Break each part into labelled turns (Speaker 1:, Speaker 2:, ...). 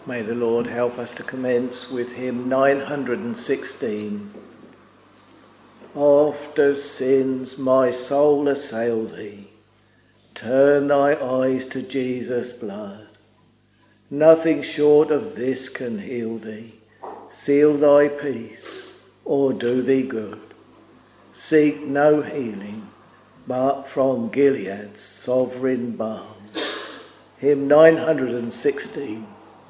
Speaker 1: May the Lord help us to commence with hymn 916. Oft as sins my soul assail thee, turn thy eyes to Jesus' blood. Nothing short of this can heal thee, seal thy peace, or do thee good. Seek no healing, but from Gilead's sovereign balm. Hymn 916.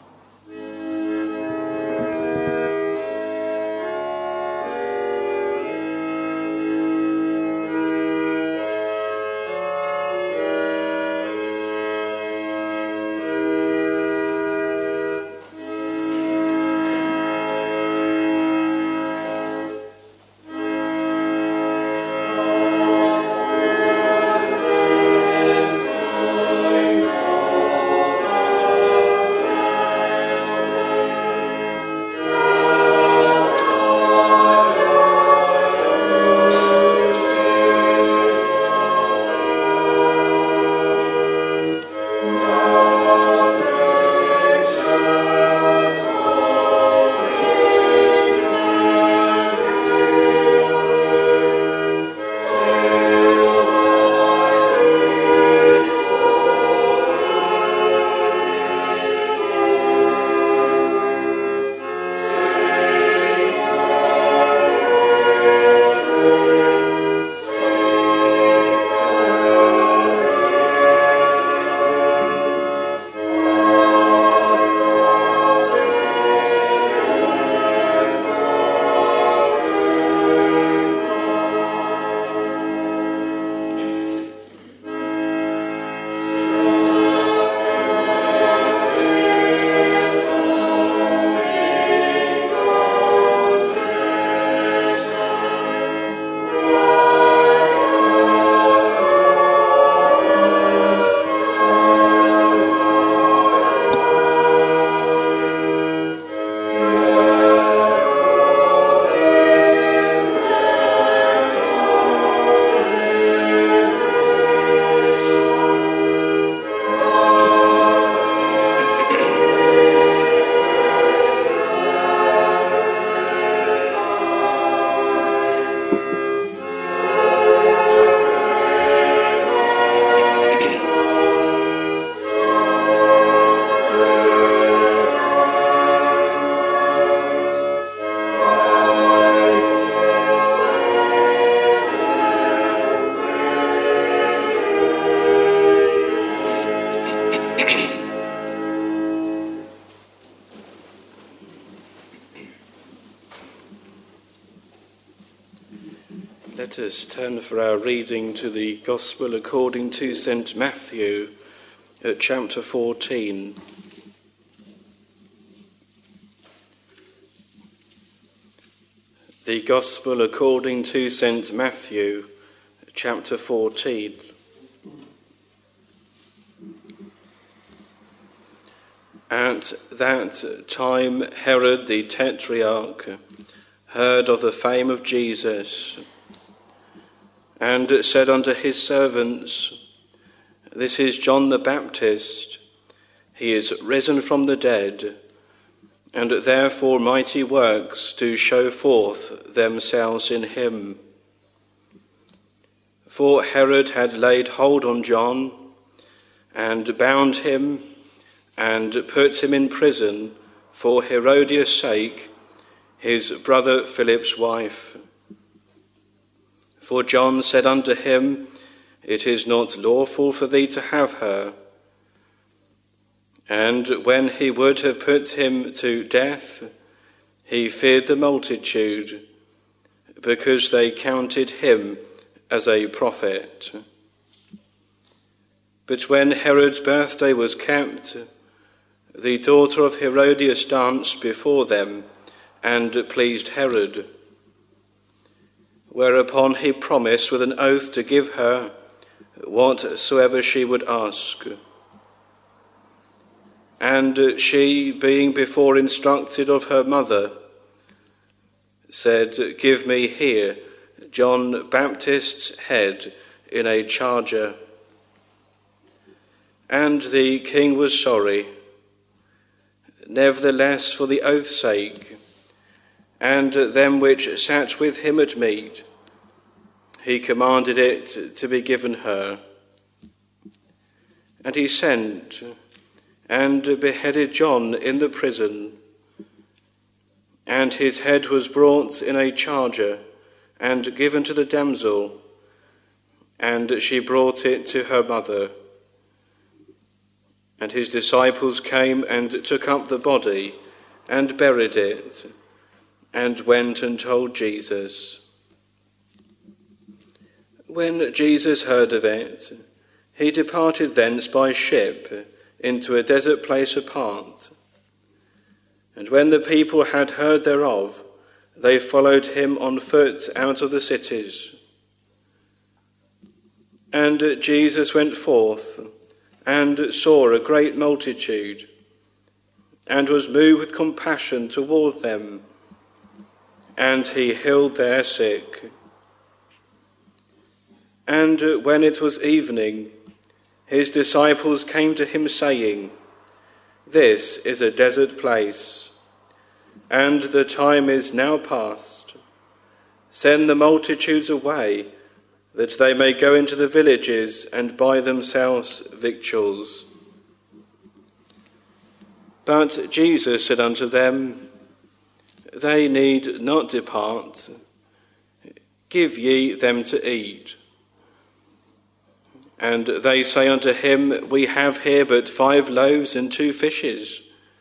Speaker 2: Let us turn for our reading to the Gospel according to St. Matthew at chapter 14. The Gospel according to St. Matthew, chapter 14. At that time Herod the Tetrarch heard of the fame of Jesus, and said unto his servants, This is John the Baptist. He is risen from the dead, and therefore mighty works do show forth themselves in him. For Herod had laid hold on John, and bound him, and put him in prison for Herodias' sake, his brother Philip's wife. For John said unto him, It is not lawful for thee to have her. And when he would have put him to death, he feared the multitude, because they counted him as a prophet. But when Herod's birthday was kept, the daughter of Herodias danced before them, and pleased Herod. Whereupon he promised with an oath to give her whatsoever she would ask. And she, being before instructed of her mother, said, Give me here John Baptist's head in a charger. And the king was sorry. nevertheless for the oath's sake, and them which sat with him at meat, he commanded it to be given her. And he sent and beheaded John in the prison, and his head was brought in a charger and given to the damsel, and she brought it to her mother. And his disciples came and took up the body and buried it, and went and told Jesus. When Jesus heard of it, he departed thence by ship into a desert place apart. And when the people had heard thereof, they followed him on foot out of the cities. And Jesus went forth and saw a great multitude, and was moved with compassion toward them, and he healed their sick. And when it was evening, his disciples came to him, saying, This is a desert place, and the time is now past. Send the multitudes away, that they may go into the villages and buy themselves victuals. But Jesus said unto them, They need not depart. Give ye them to eat. And they say unto him, We have here but 5 loaves and 2 fishes.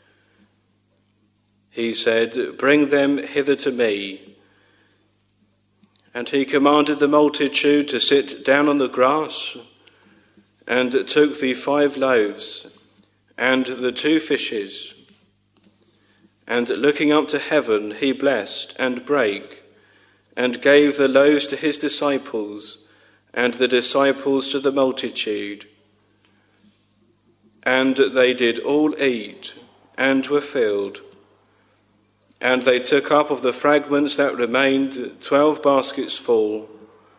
Speaker 2: He said, Bring them hither to me. And he commanded the multitude to sit down on the grass, and took the 5 loaves and the 2 fishes. And looking up to heaven, he blessed and brake, and gave the loaves to his disciples, and the disciples to the multitude. And they did all eat, and were filled. And they took up of the fragments that remained 12 baskets full.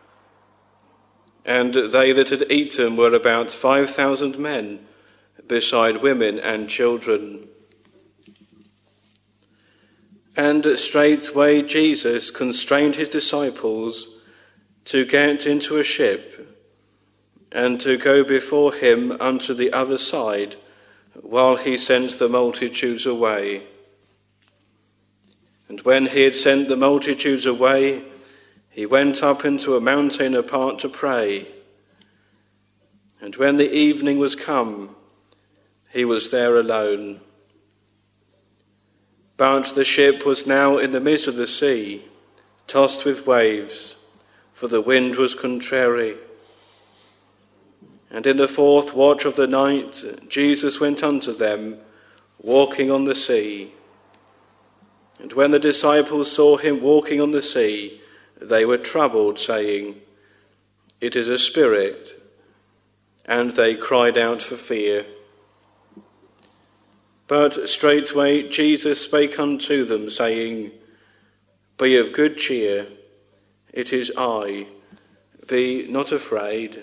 Speaker 2: And they that had eaten were about 5,000 men, beside women and children. And straightway Jesus constrained his disciples to get into a ship, and to go before him unto the other side, while he sent the multitudes away. And when he had sent the multitudes away, he went up into a mountain apart to pray. And when the evening was come, he was there alone. But the ship was now in the midst of the sea, tossed with waves, for the wind was contrary. And in the 4th watch of the night, Jesus went unto them, walking on the sea. And when the disciples saw him walking on the sea, they were troubled, saying, It is a spirit. And they cried out for fear. But straightway Jesus spake unto them, saying, Be of good cheer, it is I, be not afraid.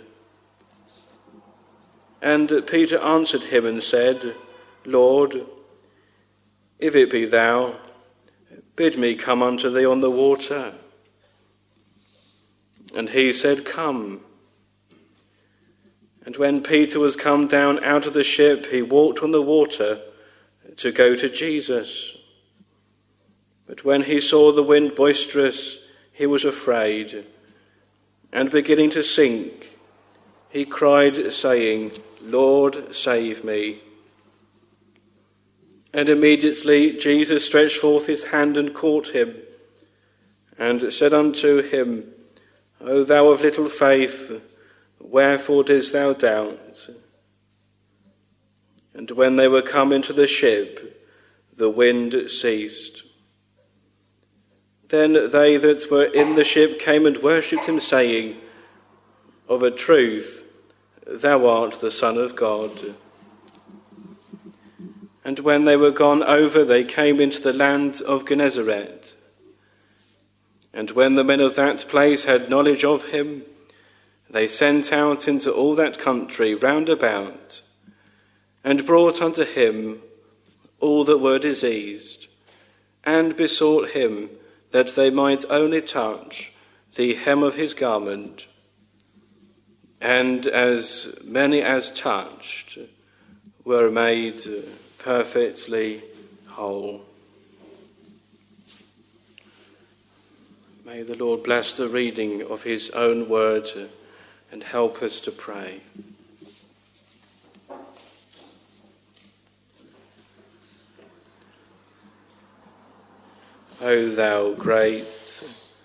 Speaker 2: And Peter answered him and said, Lord, if it be thou, bid me come unto thee on the water. And he said, Come. And when Peter was come down out of the ship, he walked on the water to go to Jesus. But when he saw the wind boisterous, he was afraid, and beginning to sink, he cried, saying, Lord, save me. And immediately Jesus stretched forth his hand and caught him, and said unto him, O thou of little faith, wherefore didst thou doubt? And when they were come into the ship, the wind ceased. Then they that were in the ship came and worshipped him, saying, Of a truth, thou art the Son of God. And when they were gone over, they came into the land of Gennesaret. And when the men of that place had knowledge of him, they sent out into all that country round about, and brought unto him all that were diseased, and besought him that they might only touch the hem of his garment. And as many as touched were made perfectly whole. May the Lord bless the reading of his own word and help us to pray. O thou great,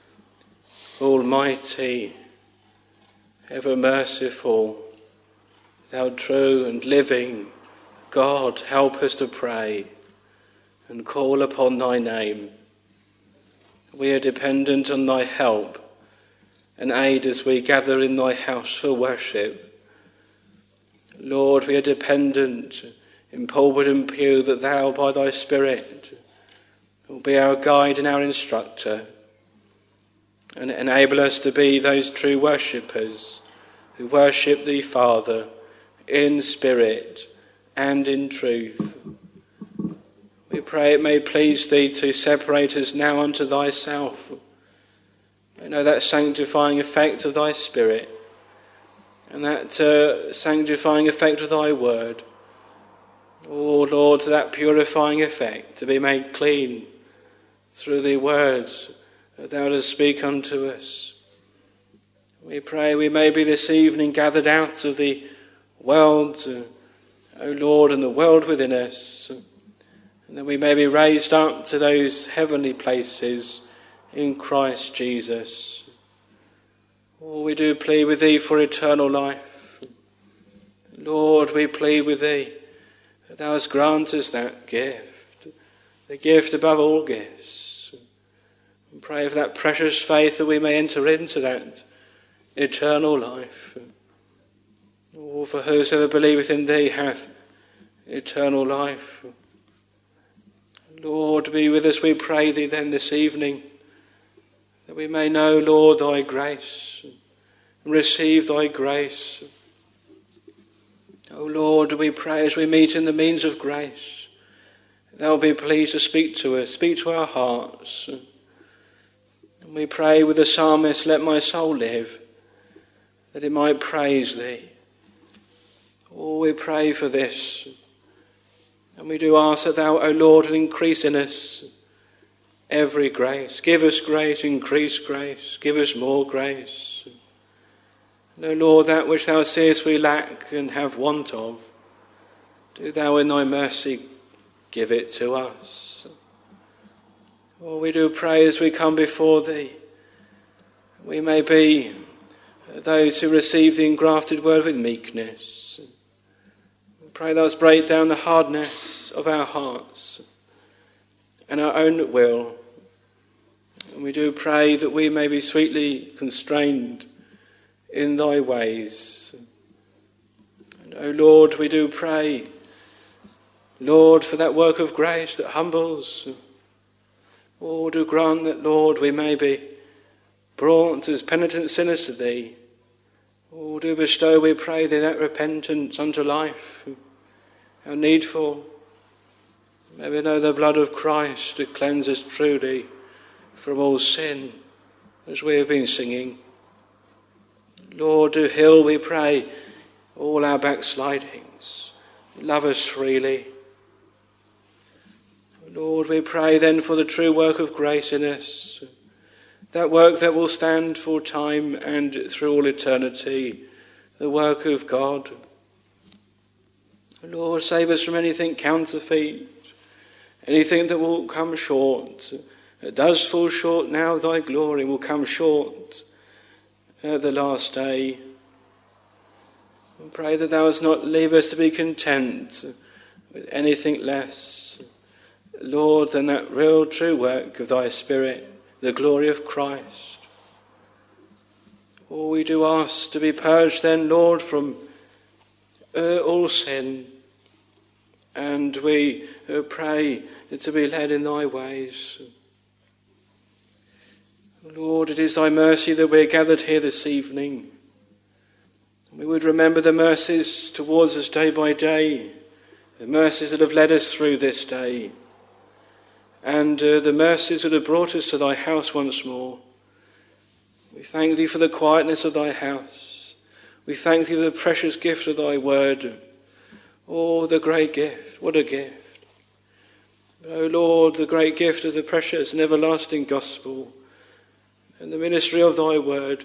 Speaker 2: almighty, ever merciful, thou true and living God, help us to pray and call upon thy name. We are dependent on thy help and aid as we gather in thy house for worship. Lord, we are dependent in pulpit and pew that thou, by thy Spirit, will be our guide and our instructor, and enable us to be those true worshippers who worship thee, Father, in spirit and in truth. We pray it may please thee to separate us now unto thyself. We know that sanctifying effect of thy Spirit and that sanctifying effect of thy word. Oh Lord, that purifying effect to be made clean through the words that thou dost speak unto us. We pray we may be this evening gathered out of the world, O Lord, and the world within us, and that we may be raised up to those heavenly places in Christ Jesus. Oh, we do plead with thee for eternal life. Lord, we plead with thee that thou hast granted us that gift, the gift above all gifts. And pray for that precious faith that we may enter into that eternal life. Oh, for whosoever believeth in thee hath eternal life. Lord, be with us, we pray thee then this evening, that we may know, Lord, thy grace, and receive thy grace. O Lord, we pray as we meet in the means of grace, thou be pleased to speak to us, speak to our hearts. And we pray with the psalmist, let my soul live, that it might praise thee. Oh, we pray for this. And we do ask that thou, O Lord, will increase in us every grace. Give us grace, increase grace, give us more grace. And, O Lord, that which thou seest we lack and have want of, do thou in thy mercy give it to us. Oh, we do pray as we come before thee, we may be those who receive the engrafted word with meekness. Pray thou break down the hardness of our hearts and our own will. And we do pray that we may be sweetly constrained in thy ways. And, O Lord, we do pray, Lord, for that work of grace that humbles. Oh, do grant that, Lord, we may be brought as penitent sinners to thee. Oh, do bestow, we pray thee, that repentance unto life. How needful. May we know the blood of Christ to cleanse us truly from all sin, as we have been singing. Lord, do heal, we pray, all our backslidings. Love us freely. Lord, we pray then for the true work of grace in us, that work that will stand for time and through all eternity, the work of God. Lord, save us from anything counterfeit, anything that will come short. It does fall short now, thy glory will come short at the last day. We pray that thou wilt not leave us to be content with anything less, Lord, than that real true work of thy Spirit, the glory of Christ. Oh, we do ask to be purged then, Lord, from all sin, and we pray to be led in thy ways. Lord, it is thy mercy that we are gathered here this evening. We would remember the mercies towards us day by day the mercies that have led us through this day, and the mercies that have brought us to thy house once more. We thank thee for the quietness of thy house. We thank thee for the precious gift of thy word. Oh, the great gift, what a gift. But, O Lord, the great gift of the precious and everlasting gospel and the ministry of thy word.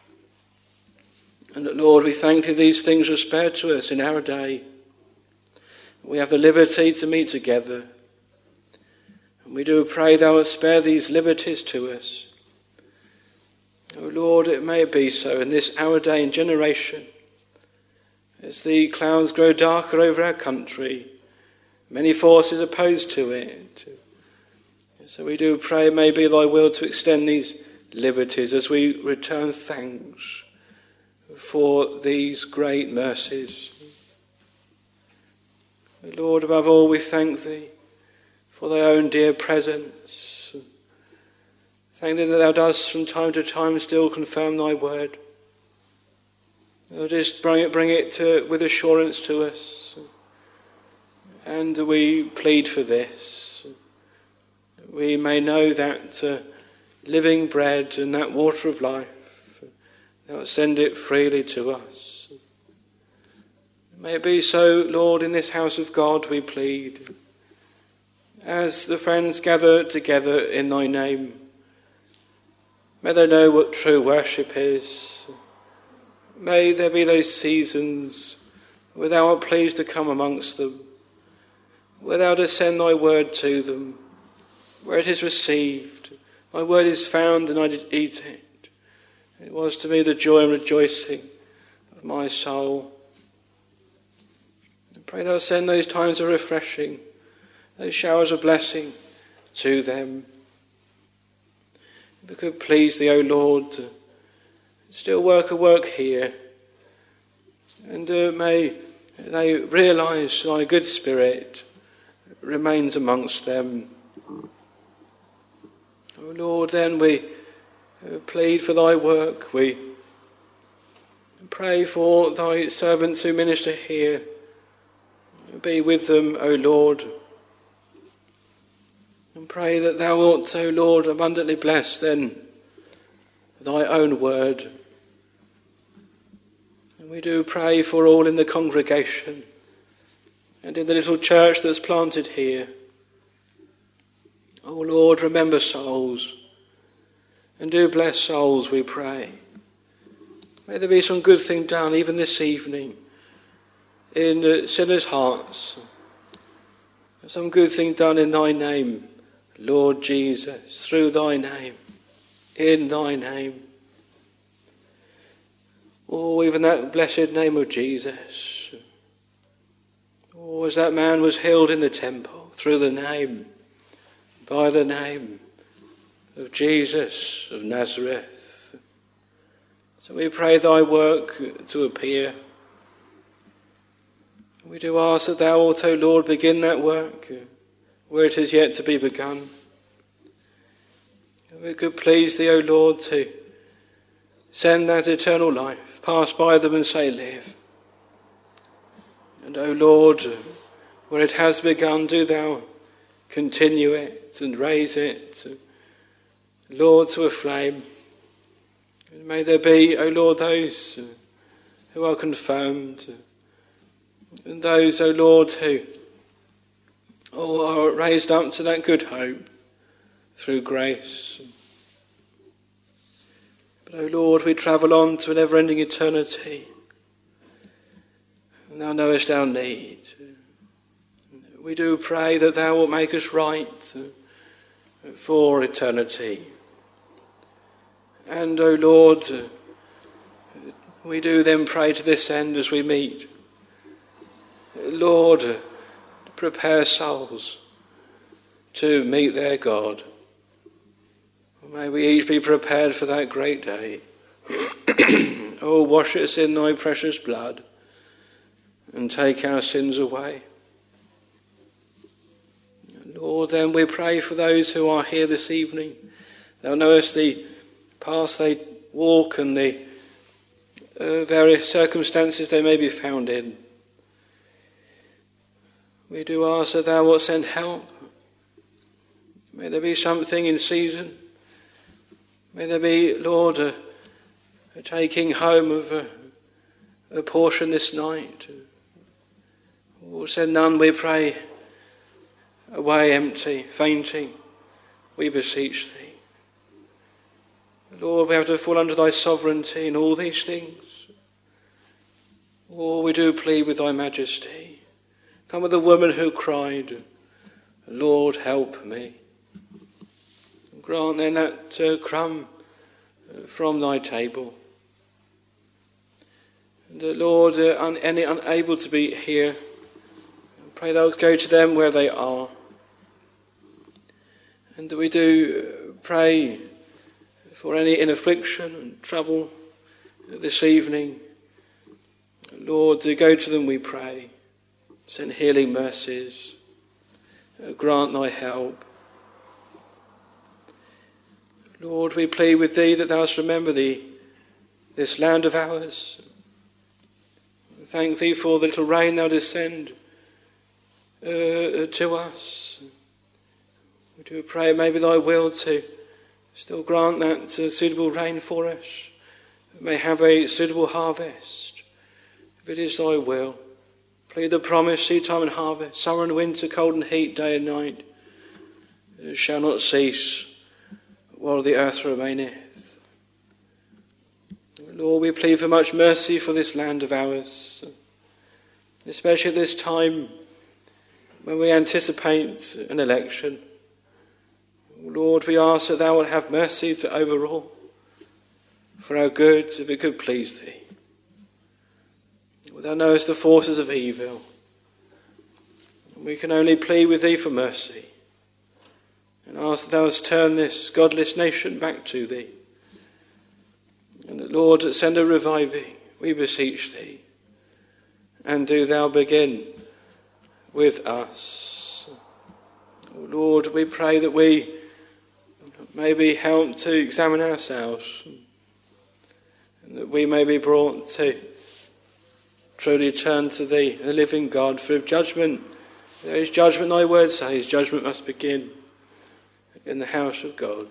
Speaker 2: And, Lord, we thank thee these things are spared to us in our day. We have the liberty to meet together. And we do pray thou wilt spare these liberties to us. O Lord, it may be so in this our day and generation, as the clouds grow darker over our country, many forces opposed to it. So we do pray it may be thy will to extend these liberties as we return thanks for these great mercies. Lord, above all, we thank thee for thy own dear presence. Thank thee that thou dost from time to time still confirm thy word. Thou just bring it with assurance to us. And we plead for this. We may know that living bread and that water of life, thou send it freely to us. May it be so, Lord, in this house of God, we plead, as the friends gather together in thy name. May they know what true worship is. May there be those seasons where thou art pleased to come amongst them, where thou dost send thy word to them, where it is received. Thy word is found and I did eat it. It was to me the joy and rejoicing of my soul. And pray thou send those times of refreshing, those showers of blessing to them. If it could please thee, O Lord, to still work a work here, and may they realise thy good spirit remains amongst them. O Lord, then we plead for thy work. We pray for thy servants who minister here. Be with them, O Lord. And pray that thou wilt, O Lord, abundantly bless then thy own word. And we do pray for all in the congregation and in the little church that's planted here. O Lord, remember souls, and do bless souls, we pray. May there be some good thing done even this evening in sinners' hearts. Some good thing done in thy name, Lord Jesus, through thy name, in thy name. Oh, even that blessed name of Jesus. Oh, as that man was healed in the temple, through the name, by the name of Jesus of Nazareth. So we pray thy work to appear. We do ask that thou wilt, O Lord, begin that work where it is yet to be begun. We could please thee, O Lord, to send that eternal life, pass by them and say, live. And, O Lord, where it has begun, do thou continue it and raise it, Lord, to a flame. And may there be, O Lord, those who are confirmed, and those, O Lord, who are raised up to that good hope through grace. But, O Lord, we travel on to an ever-ending eternity, and thou knowest our need. We do pray that thou wilt make us right for eternity. And, O Lord, we do then pray to this end as we meet. Lord, prepare souls to meet their God. May we each be prepared for that great day. Oh, wash us in thy precious blood and take our sins away. Lord, then we pray for those who are here this evening. Thou knowest the path they walk and the various circumstances they may be found in. We do ask that thou wilt send help. May there be something in season. May there be, Lord, a taking home of a portion this night. We'll send none, we pray, away empty, fainting. We beseech thee. Lord, we have to fall under thy sovereignty in all these things. Oh, we do plead with thy majesty. Come with the woman who cried, Lord, help me. Grant then that crumb from thy table. And Lord, any unable to be here, pray thou go to them where they are. And we do pray for any in affliction and trouble this evening. Lord, to go to them we pray. Send healing mercies. Grant thy help. Lord, we plead with thee that thou hast remember thee, this land of ours. Thank thee for the little rain thou didst send to us. We do pray maybe thy will to still grant that suitable rain for us. We may have a suitable harvest. If it is thy will, plead the promise, seed time and harvest, summer and winter, cold and heat, day and night, it shall not cease while the earth remaineth. Lord, we plead for much mercy for this land of ours, especially at this time when we anticipate an election. Lord, we ask that thou wilt have mercy to overrule for our good, if it could please thee. Thou knowest the forces of evil. We can only plead with thee for mercy and ask that thou hast turned this godless nation back to thee. And that, Lord, send a reviving, we beseech thee. And do thou begin with us. Lord, we pray that we may be helped to examine ourselves, and that we may be brought to truly turn to thee, the living God, for if judgment, there is judgment, thy word says, judgment must begin in the house of God.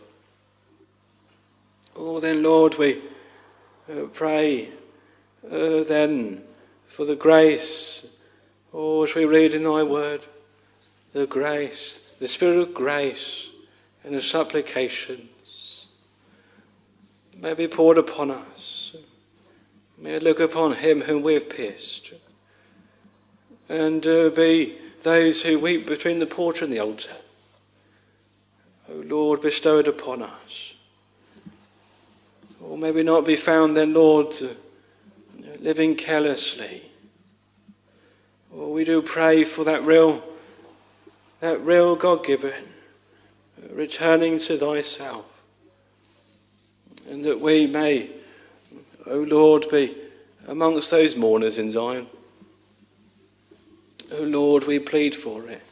Speaker 2: Oh, then, Lord, we pray then for the grace, as we read in thy word, the grace, the spirit of grace and the supplications may be poured upon us. May it look upon him whom we have pierced, and be those who weep between the porch and the altar. O Lord, bestow it upon us. Or may we not be found then, Lord, living carelessly. Or we do pray for that real God-given, returning to thyself, and that we may, O Lord, be amongst those mourners in Zion. O Lord, we plead for it.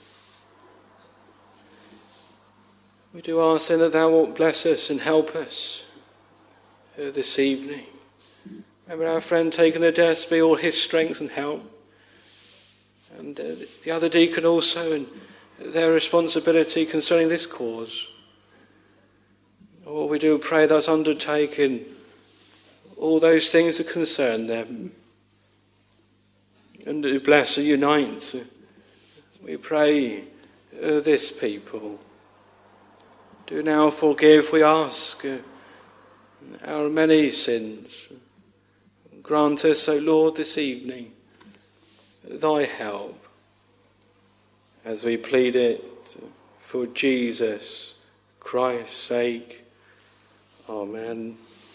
Speaker 2: We do ask then that thou wilt bless us and help us this evening. Remember our friend taken the death, be all his strength and help. And the other deacon also, and their responsibility concerning this cause. Oh, we do pray thou's undertaken all those things that concern them. And to bless and unite, we pray this people. Do now forgive, we ask, our many sins. Grant us, O Lord, this evening, thy help, as we plead it for Jesus Christ's sake. Amen.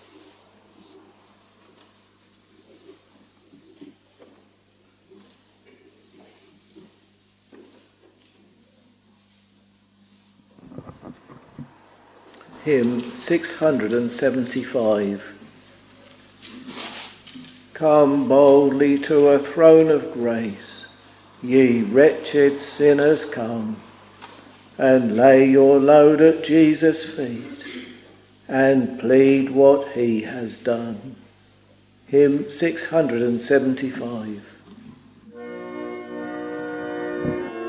Speaker 1: Hymn 675. Come boldly to a throne of grace, ye wretched sinners, come, and lay your load at Jesus' feet, and plead what he has done. Hymn 675.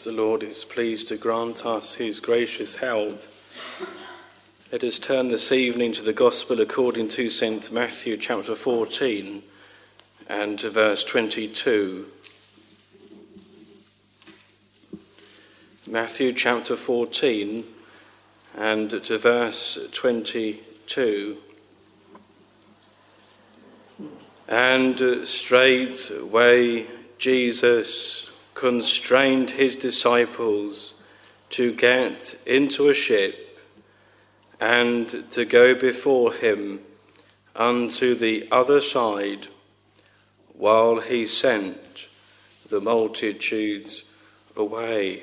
Speaker 2: the Lord is pleased to grant us his gracious help, let us turn this evening to the Gospel according to St. Matthew chapter 14 and to verse 22. Matthew chapter 14 and to verse 22. And straightway Jesus constrained his disciples to get into a ship and to go before him unto the other side, while he sent the multitudes away.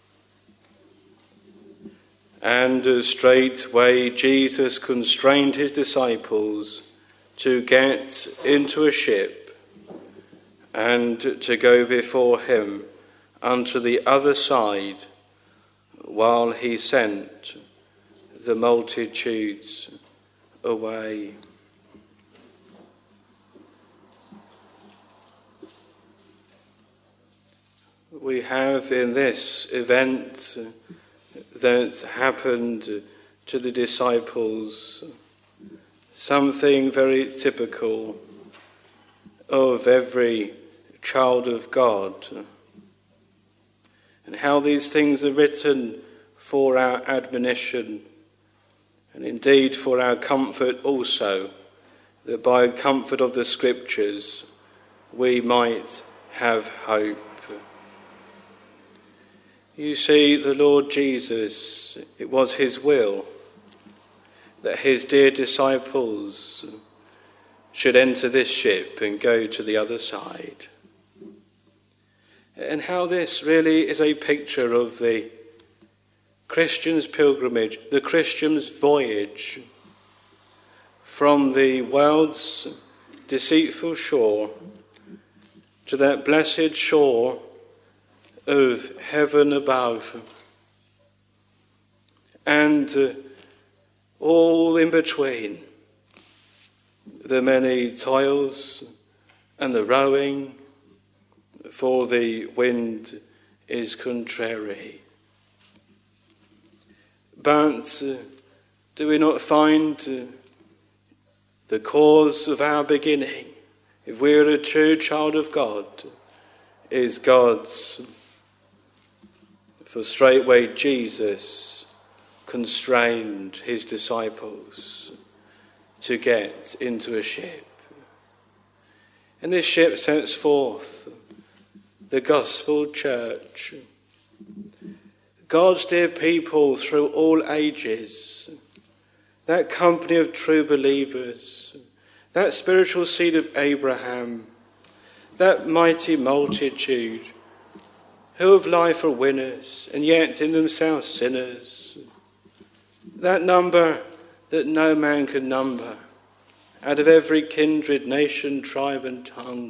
Speaker 2: And straightway Jesus constrained his disciples to get into a ship and to go before him unto the other side, while he sent the multitudes away. We have in this event that happened to the disciples something very typical of every child of God, and how these things are written for our admonition and indeed for our comfort also, that by comfort of the Scriptures we might have hope. You see, the Lord Jesus, it was his will that his dear disciples should enter this ship and go to the other side. And how this really is a picture of the Christian's pilgrimage, the Christian's voyage from the world's deceitful shore to that blessed shore of heaven above, and all in between, the many toils and the rowing, for the wind is contrary. But do we not find the cause of our beginning, if we are a true child of God, is God's? For straightway Jesus constrained his disciples to get into a ship. And this ship sets forth the gospel church, God's dear people through all ages, that company of true believers, that spiritual seed of Abraham, that mighty multitude who of life are winners and yet in themselves sinners, that number that no man can number, out of every kindred, nation, tribe and tongue.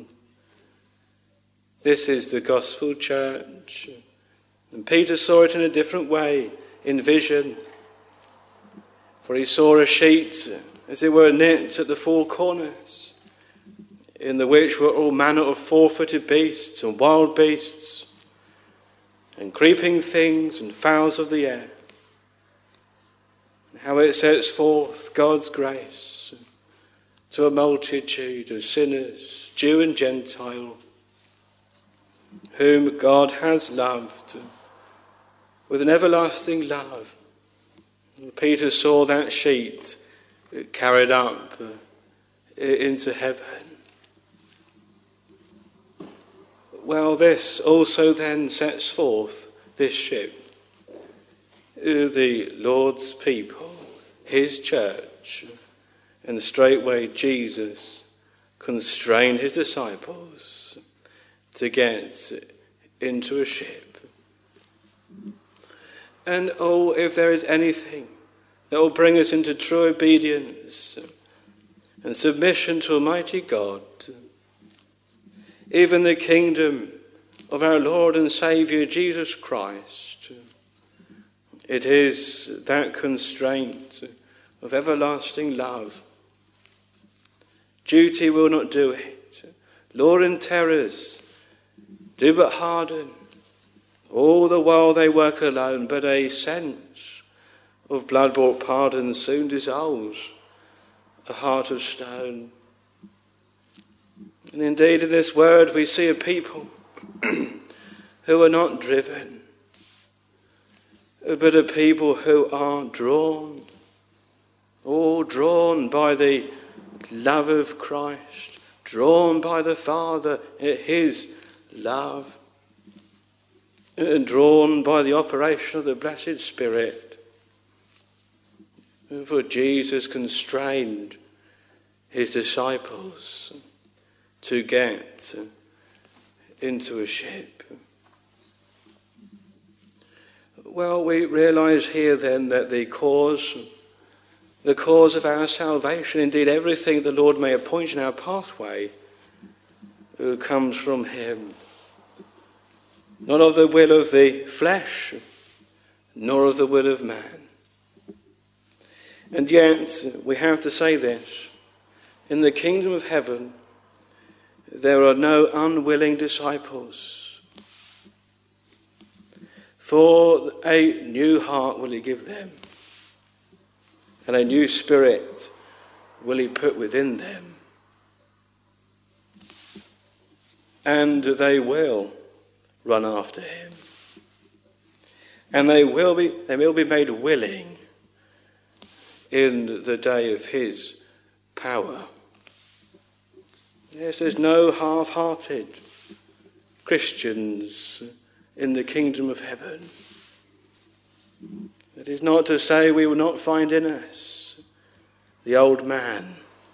Speaker 2: This is the gospel church. And Peter saw it in a different way, in vision. For he saw a sheet, as it were, knit at the four corners, in the which were all manner of four-footed beasts and wild beasts, and creeping things and fowls of the air. And how it sets forth God's grace to a multitude of sinners, Jew and Gentile, whom God has loved with an everlasting love. Peter saw that sheet carried up into heaven. Well, this also then sets forth this ship, the Lord's people, his church, and straightway Jesus constrained his disciples to get into a ship. And oh, if there is anything that will bring us into true obedience and submission to Almighty God, even the kingdom of our Lord and Saviour Jesus Christ, it is that constraint of everlasting love. Duty will not do it. Law and terrors do but harden. All the while they work alone, but a sense of blood-bought pardon soon dissolves a heart of stone. And indeed in this word we see a people who are not driven, but a people who are drawn, all drawn by the love of Christ, drawn by the Father, his love, and drawn by the operation of the blessed Spirit. For Jesus constrained his disciples to get into a ship. Well, we realise here then that the cause of our salvation, indeed everything the Lord may appoint in our pathway, comes from him. Not of the will of the flesh, nor of the will of man. And yet, we have to say this, in the kingdom of heaven, there are no unwilling disciples. For a new heart will he give them, and a new spirit will he put within them. And they will run after him. And they will be made willing in the day of his power. Yes, there's no half-hearted Christians in the kingdom of heaven. That is not to say we will not find in us the old man.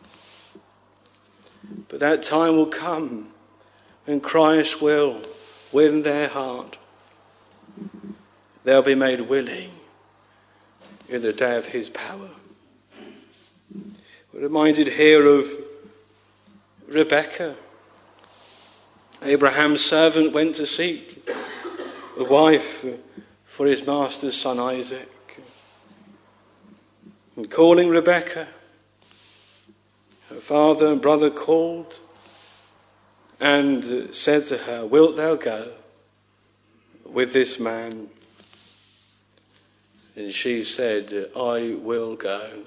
Speaker 2: But that time will come when Christ will win their heart. They'll be made willing in the day of his power. We're reminded here of Rebekah. Abraham's servant went to seek a wife for his master's son Isaac. And calling Rebekah, her father and brother called and said to her, "Wilt thou go with this man?" And she said, "I will go."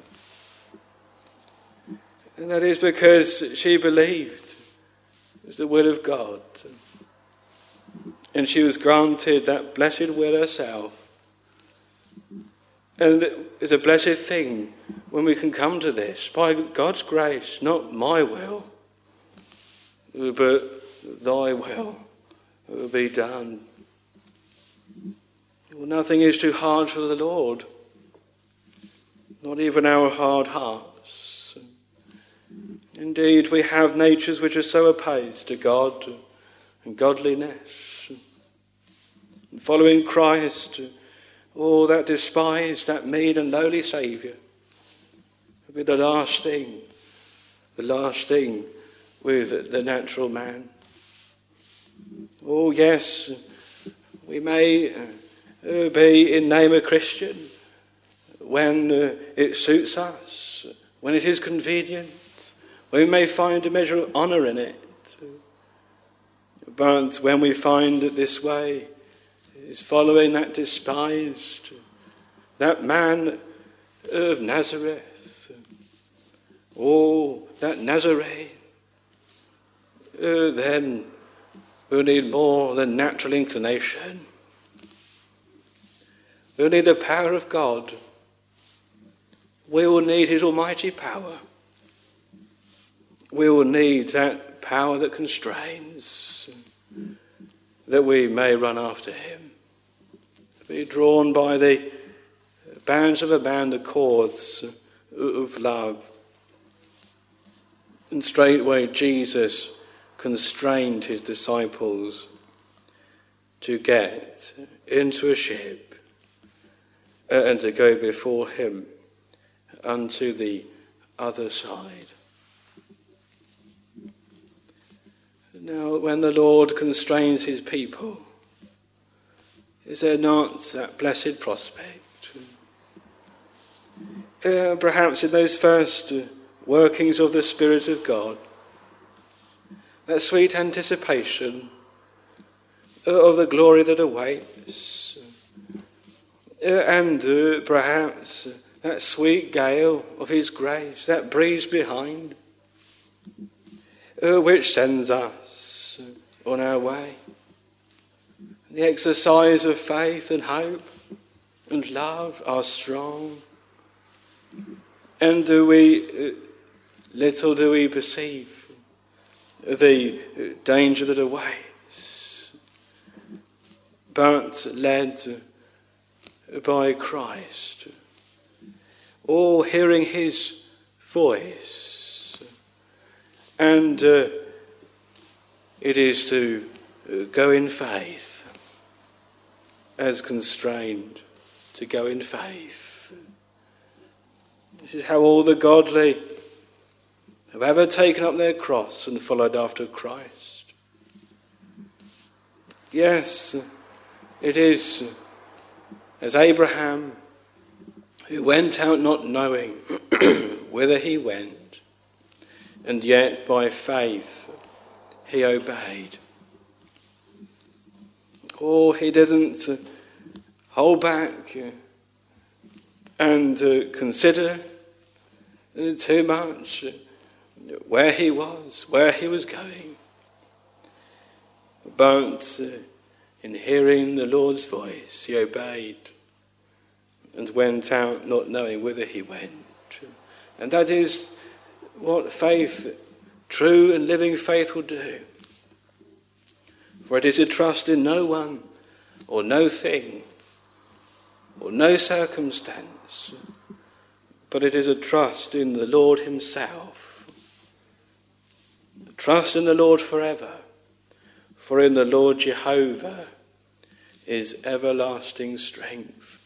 Speaker 2: And that is because she believed it was the will of God. And she was granted that blessed will herself. And it's a blessed thing when we can come to this. By God's grace, not my will, but thy will be done. Well, nothing is too hard for the Lord. Not even our hard hearts. Indeed, we have natures which are so opposed to God and godliness. And following Christ, that despised, that mean and lowly Saviour, will be the last thing with the natural man. Oh yes, we may be in name a Christian when it suits us, when it is convenient, when we may find a measure of honour in it. But when we find that this way is following that despised, that man of Nazareth, that Nazarene, then we'll need more than natural inclination. We'll need the power of God. We will need his almighty power. We will need that power that constrains, that we may run after him. Be drawn by the bands of a man, the cords of love. And straightway Jesus constrained his disciples to get into a ship and to go before him unto the other side. Now, when the Lord constrains his people, is there not that blessed prospect? Perhaps in those first workings of the Spirit of God, that sweet anticipation of the glory that awaits, and perhaps that sweet gale of his grace, that breeze behind, which sends us on our way. The exercise of faith and hope and love are strong, and little do we perceive the danger that awaits, but led by Christ, or hearing his voice, and it is to go in faith, as constrained to go in faith. This is how all the godly have ever taken up their cross and followed after Christ. Yes, it is as Abraham, who went out not knowing whither he went, and yet by faith he obeyed. Or he didn't hold back and consider too much where he was going. But in hearing the Lord's voice, he obeyed and went out not knowing whither he went. And that is what faith, true and living faith, will do. For it is a trust in no one or no thing or no circumstance, but it is a trust in the Lord himself. Trust in the Lord forever, for in the Lord Jehovah is everlasting strength.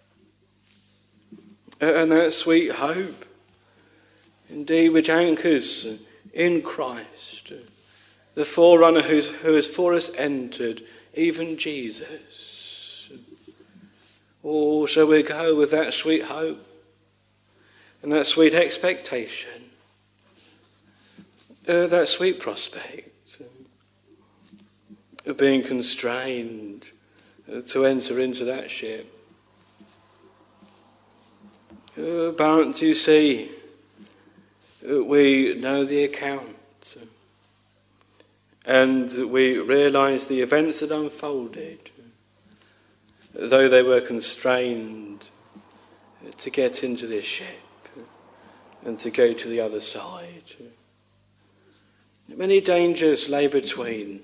Speaker 2: And that sweet hope, indeed, which anchors in Christ, the forerunner who has for us entered, even Jesus. Or shall we go with that sweet hope and that sweet expectation, that sweet prospect of being constrained to enter into that ship? But you see, we know the account, and we realise the events that unfolded, though they were constrained to get into this ship and to go to the other side. Many dangers lay between.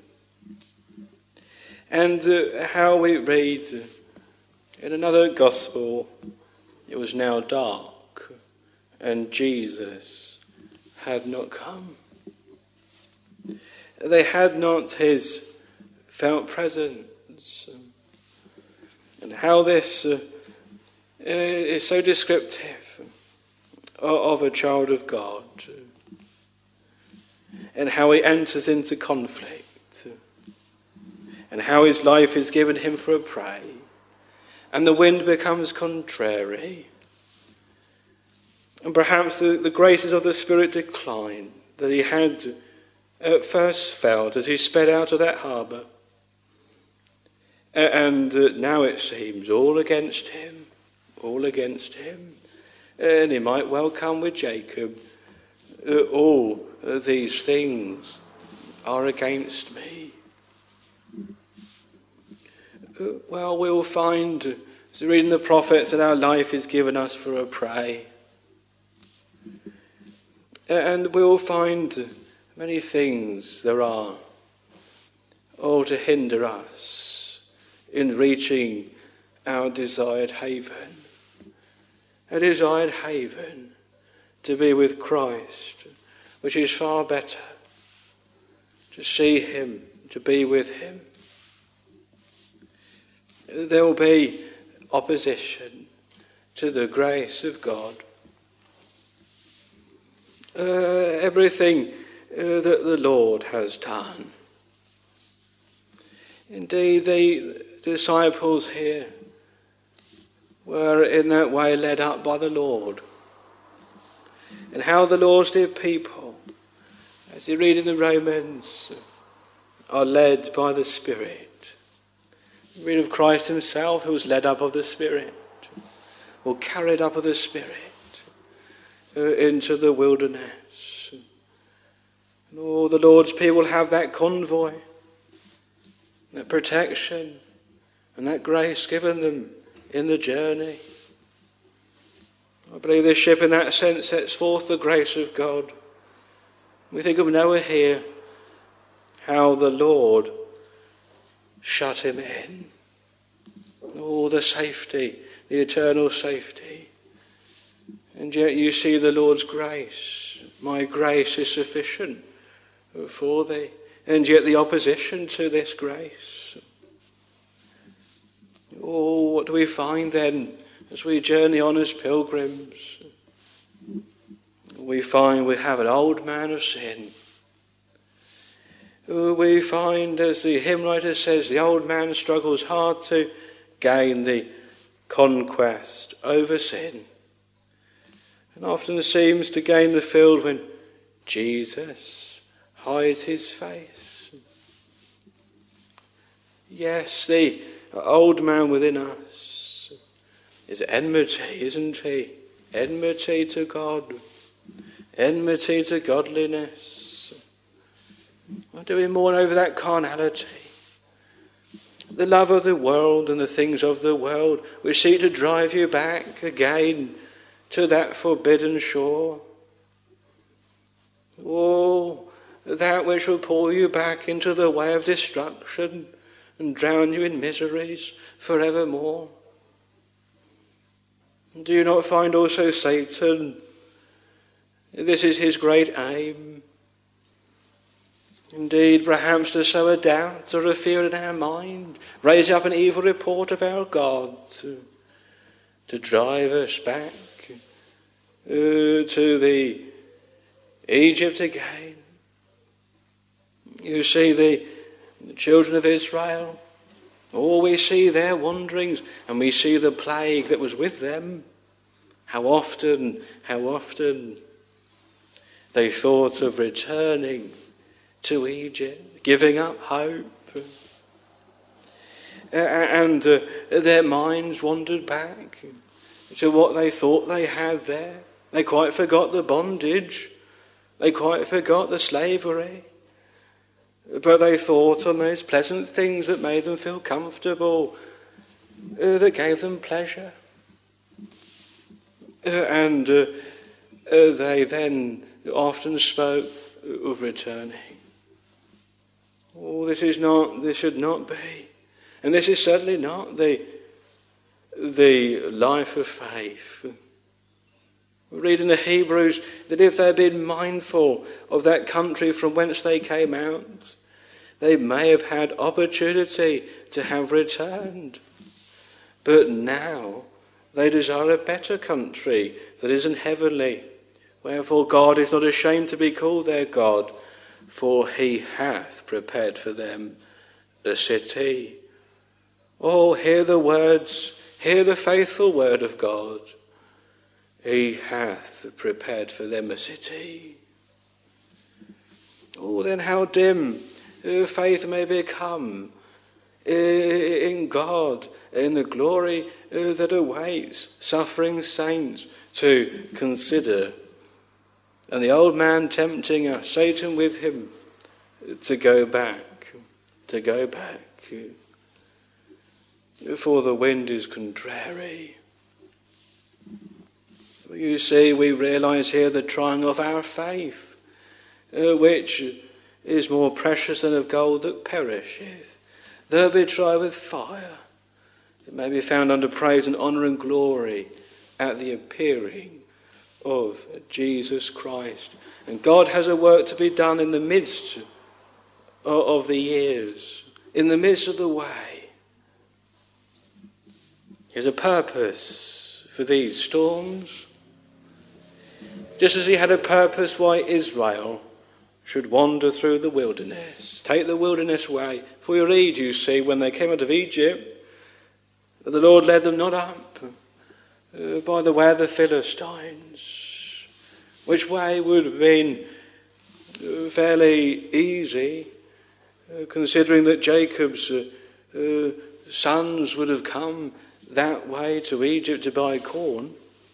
Speaker 2: And how we read in another gospel, it was now dark, and Jesus had not come. They had not his felt presence. And how this is so descriptive of a child of God, and how he enters into conflict, and how his life is given him for a prey, and the wind becomes contrary, and perhaps the graces of the Spirit decline that he had at first felt as he sped out of that harbour, and now it seems all against him, and he might well come with Jacob, all these things are against me. Well, we will find, as we read in the prophets, that our life is given us for a prey. And we will find many things there are, all to hinder us in reaching our desired haven. A desired haven to be with Christ, which is far better, to see him, to be with him. There will be opposition to the grace of God. Everything that the Lord has done. Indeed, the disciples here were in that way led up by the Lord. And how the Lord's dear people, as you read in the Romans, are led by the Spirit Read of Christ himself, who was led up of the Spirit, or carried up of the Spirit into the wilderness. And all the Lord's people have that convoy, that protection, and that grace given them in the journey. I believe this ship in that sense sets forth the grace of God. We think of Noah here, how the Lord shut him in. Oh, the safety, the eternal safety. And yet you see the Lord's grace. My grace is sufficient for thee. And yet the opposition to this grace. Oh, what do we find then as we journey on as pilgrims? We find we have an old man of sin. We find, as the hymn writer says, the old man struggles hard to gain the conquest over sin, and often seems to gain the field when Jesus hides his face. Yes, the old man within us is enmity, isn't he? Enmity to God, enmity to godliness. Do we mourn over that carnality? The love of the world and the things of the world which seek to drive you back again to that forbidden shore. Oh, that which will pull you back into the way of destruction and drown you in miseries forevermore. Do you not find also Satan, this is his great aim? Indeed, perhaps to sow a doubt or a fear in our mind, raise up an evil report of our God, to drive us back to the Egypt again. You see the children of Israel, oh, we see their wanderings, and we see the plague that was with them. How often they thought of returning to Egypt, giving up hope. And their minds wandered back to what they thought they had there. They quite forgot the bondage. They quite forgot the slavery. But they thought on those pleasant things that made them feel comfortable, that gave them pleasure. And they then often spoke of returning. Oh, this should not be. And this is certainly not the life of faith. We read in the Hebrews that if they had been mindful of that country from whence they came out, they may have had opportunity to have returned. But now they desire a better country that is in heavenly. Wherefore God is not ashamed to be called their God, for he hath prepared for them a city. Oh, hear the words, hear the faithful word of God. He hath prepared for them a city. Oh, then how dim faith may become in God, in the glory that awaits suffering saints to consider. And the old man tempting us, Satan with him, to go back. For the wind is contrary. You see, we realise here the trying of our faith, which is more precious than of gold that perisheth, though it be tried with fire. It may be found under praise and honour and glory at the appearing of Jesus Christ. And God has a work to be done in the midst of the years, in the midst of the way. He has a purpose for these storms, just as he had a purpose why Israel should wander through the wilderness, take the wilderness way. For we read, you see, when they came out of Egypt, that the Lord led them not up by the way of the Philistines, which way would have been fairly easy, considering that Jacob's sons would have come that way to Egypt to buy corn,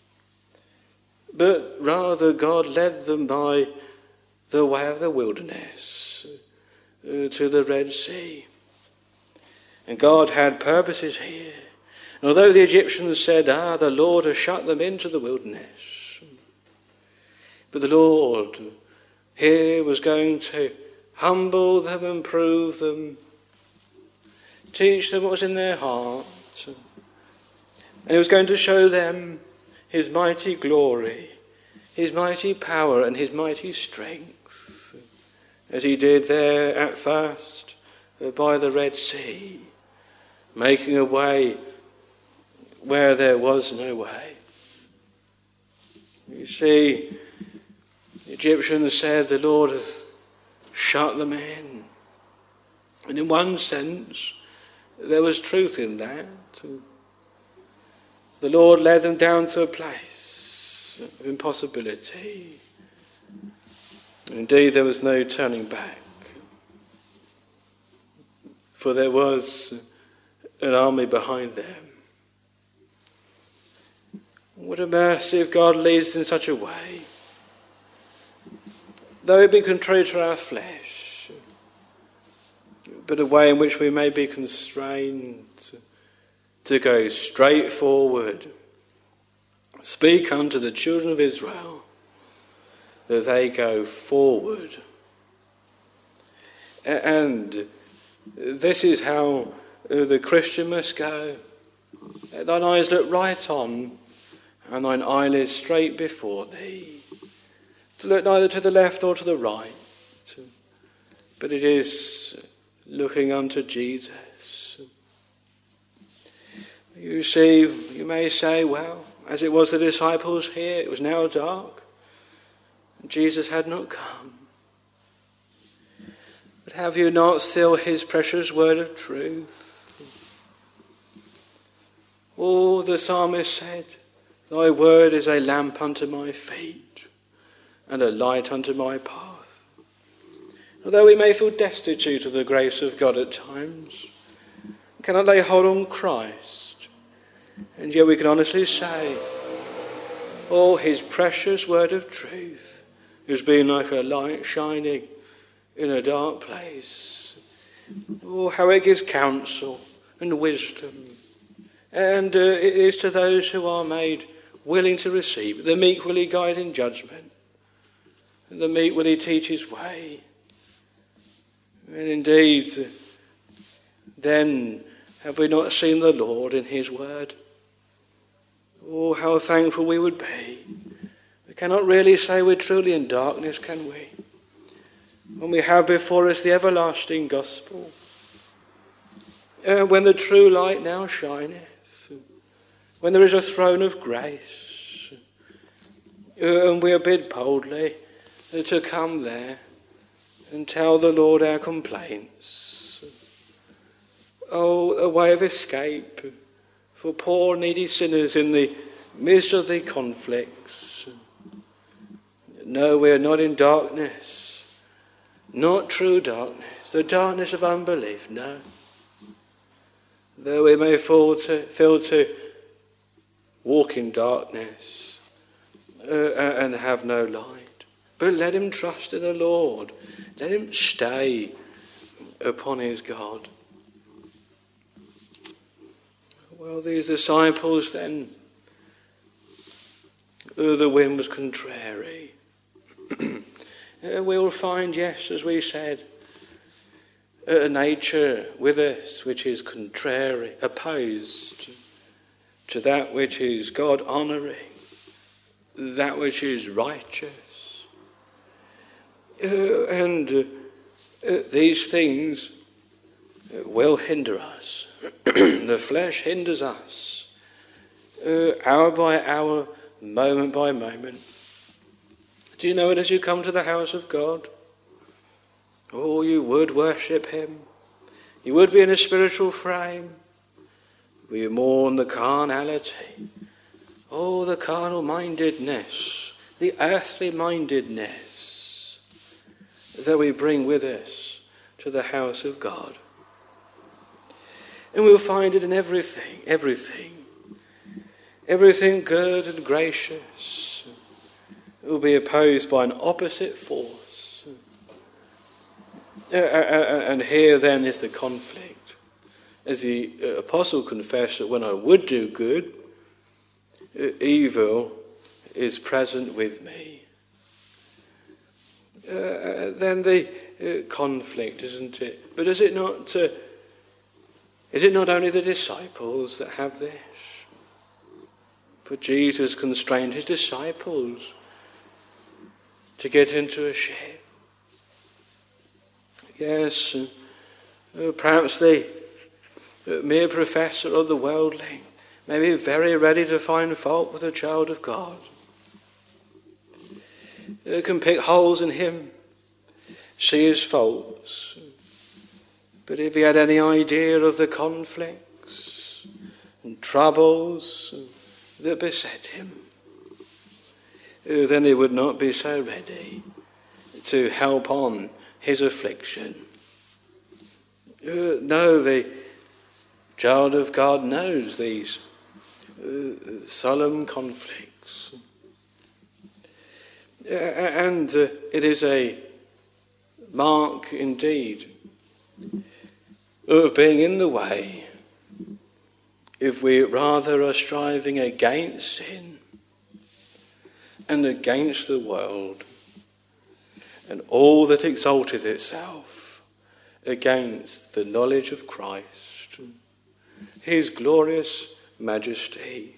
Speaker 2: but rather God led them by the way of the wilderness to the Red Sea. And God had purposes here. And although the Egyptians said, the Lord has shut them into the wilderness, but the Lord here was going to humble them and prove them, teach them what was in their heart. And he was going to show them his mighty glory, his mighty power and his mighty strength, as he did there at first by the Red Sea, making a way where there was no way. You see, the Egyptians said the Lord hath shut them in. And in one sense, there was truth in that. The Lord led them down to a place of impossibility. Indeed, there was no turning back. For there was an army behind them. What a mercy if God leads in such a way, though it be contrary to our flesh, but a way in which we may be constrained to go straight forward. Speak unto the children of Israel that they go forward. And this is how the Christian must go. Let thine eyes look right on, and thine eyelids straight before thee. To look neither to the left nor to the right, but it is looking unto Jesus. You see, you may say, well, as it was the disciples here, it was now dark, and Jesus had not come. But have you not still his precious word of truth? Oh, the psalmist said, thy word is a lamp unto my feet and a light unto my path. Although we may feel destitute of the grace of God at times, we cannot lay hold on Christ, and yet we can honestly say, oh, his precious word of truth has been like a light shining in a dark place. Oh, how it gives counsel and wisdom. And it is to those who are made willing to receive. The meek will he guide in judgment. The meek will he teach his way. And indeed, then have we not seen the Lord in his word? Oh, how thankful we would be. We cannot really say we're truly in darkness, can we? When we have before us the everlasting gospel. When the true light now shineth. When there is a throne of grace. And we are bid boldly to come there and tell the Lord our complaints. Oh, a way of escape for poor needy sinners in the midst of the conflicts. No, we are not in darkness, not true darkness, the darkness of unbelief, no. Though we may fail to walk in darkness and have no light, but let him trust in the Lord. Let him stay upon his God. Well, these disciples then, the wind was contrary. We will find, yes, as we said, a nature with us which is contrary, opposed to that which is God-honouring, that which is righteous. And these things will hinder us. The flesh hinders us, hour by hour, moment by moment. Do you know it as you come to the house of God? Oh, you would worship him. You would be in a spiritual frame. Will you mourn the carnality? Oh, the carnal mindedness, the earthly mindedness that we bring with us to the house of God. And we'll find it in everything good and gracious will be opposed by an opposite force. And here then is the conflict. As the apostle confessed that when I would do good, evil is present with me. Then the conflict, isn't it? But is it not only the disciples that have this? For Jesus constrained his disciples to get into a ship. Yes, perhaps the mere professor of the worldling may be very ready to find fault with a child of God. Can pick holes in him, see his faults. But if he had any idea of the conflicts and troubles that beset him, then he would not be so ready to help on his affliction. No, the child of God knows these solemn conflicts. And it is a mark indeed of being in the way if we rather are striving against sin and against the world and all that exalteth itself against the knowledge of Christ, his glorious majesty.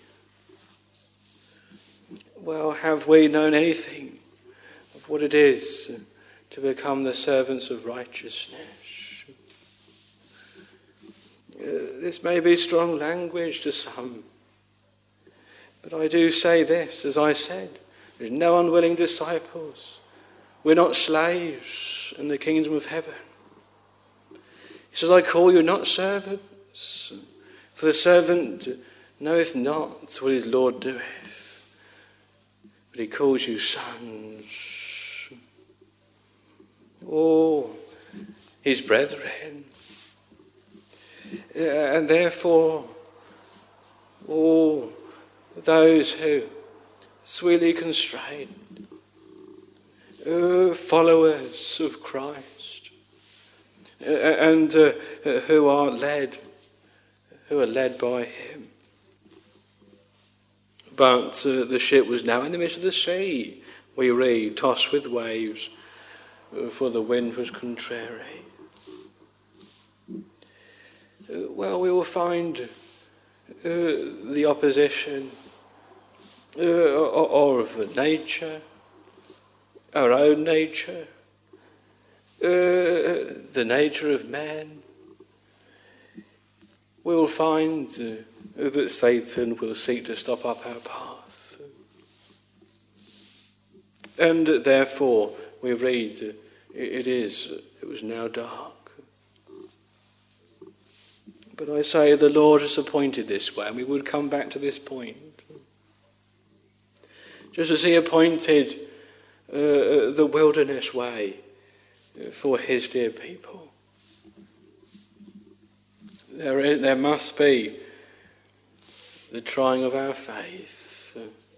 Speaker 2: Well, have we known anything of what it is to become the servants of righteousness? This may be strong language to some, but I do say this, as I said, there's no unwilling disciples. We're not slaves in the kingdom of heaven. He says, I call you not servants, for the servant knoweth not what his Lord doeth, but he calls you sons. Oh, his brethren. And therefore, all those who sweetly constrained, followers of Christ, and who are led by him. But the ship was now in the midst of the sea, we read, tossed with waves, for the wind was contrary. Well, we will find the opposition of nature, our own nature, the nature of man. We will find that Satan will seek to stop up our path. And therefore, we read, it was now dark. But I say the Lord has appointed this way, and we would come back to this point. Just as he appointed the wilderness way for his dear people. There must be the trying of our faith.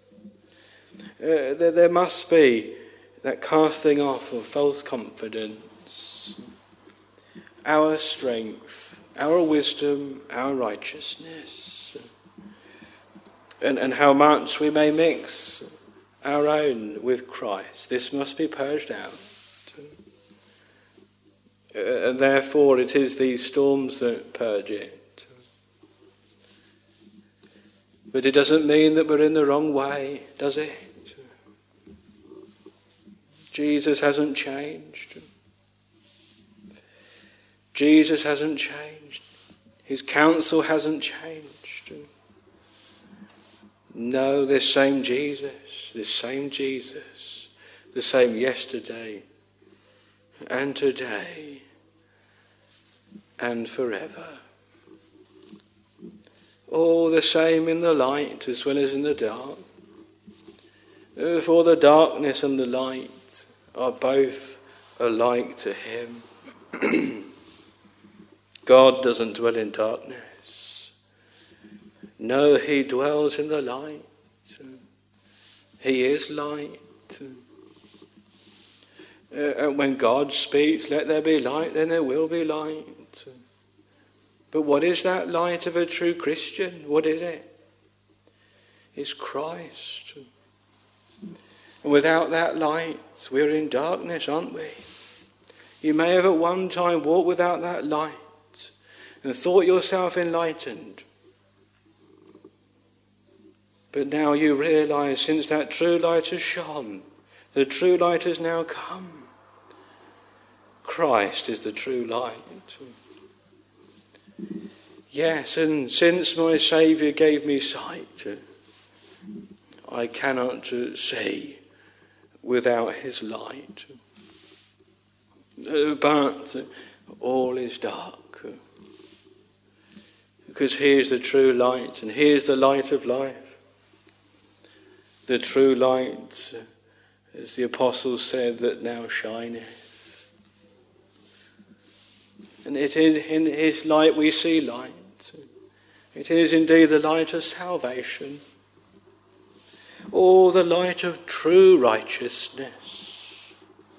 Speaker 2: There must be that casting off of false confidence, our strength, our wisdom, our righteousness, and how much we may mix our own with Christ. This must be purged out. And therefore it is these storms that purge it. But it doesn't mean that we're in the wrong way, does it? Jesus hasn't changed. Jesus hasn't changed. His counsel hasn't changed. No, this same Jesus, the same yesterday and today and forever. All the same in the light as well as in the dark. For the darkness and the light are both alike to him. God doesn't dwell in darkness. No, he dwells in the light. He is light. And when God speaks, let there be light, then there will be light. But what is that light of a true Christian? What is it? It's Christ. And without that light, we're in darkness, aren't we? You may have at one time walked without that light and thought yourself enlightened. But now you realise, since that true light has shone, the true light has now come. Christ is the true light. Yes, and since my Saviour gave me sight, I cannot see without his light. But all is dark. Because here's the true light, and here's the light of life. The true light, as the apostle said, that now shineth. And it is in his light we see light. It is indeed the light of salvation, or the light of true righteousness,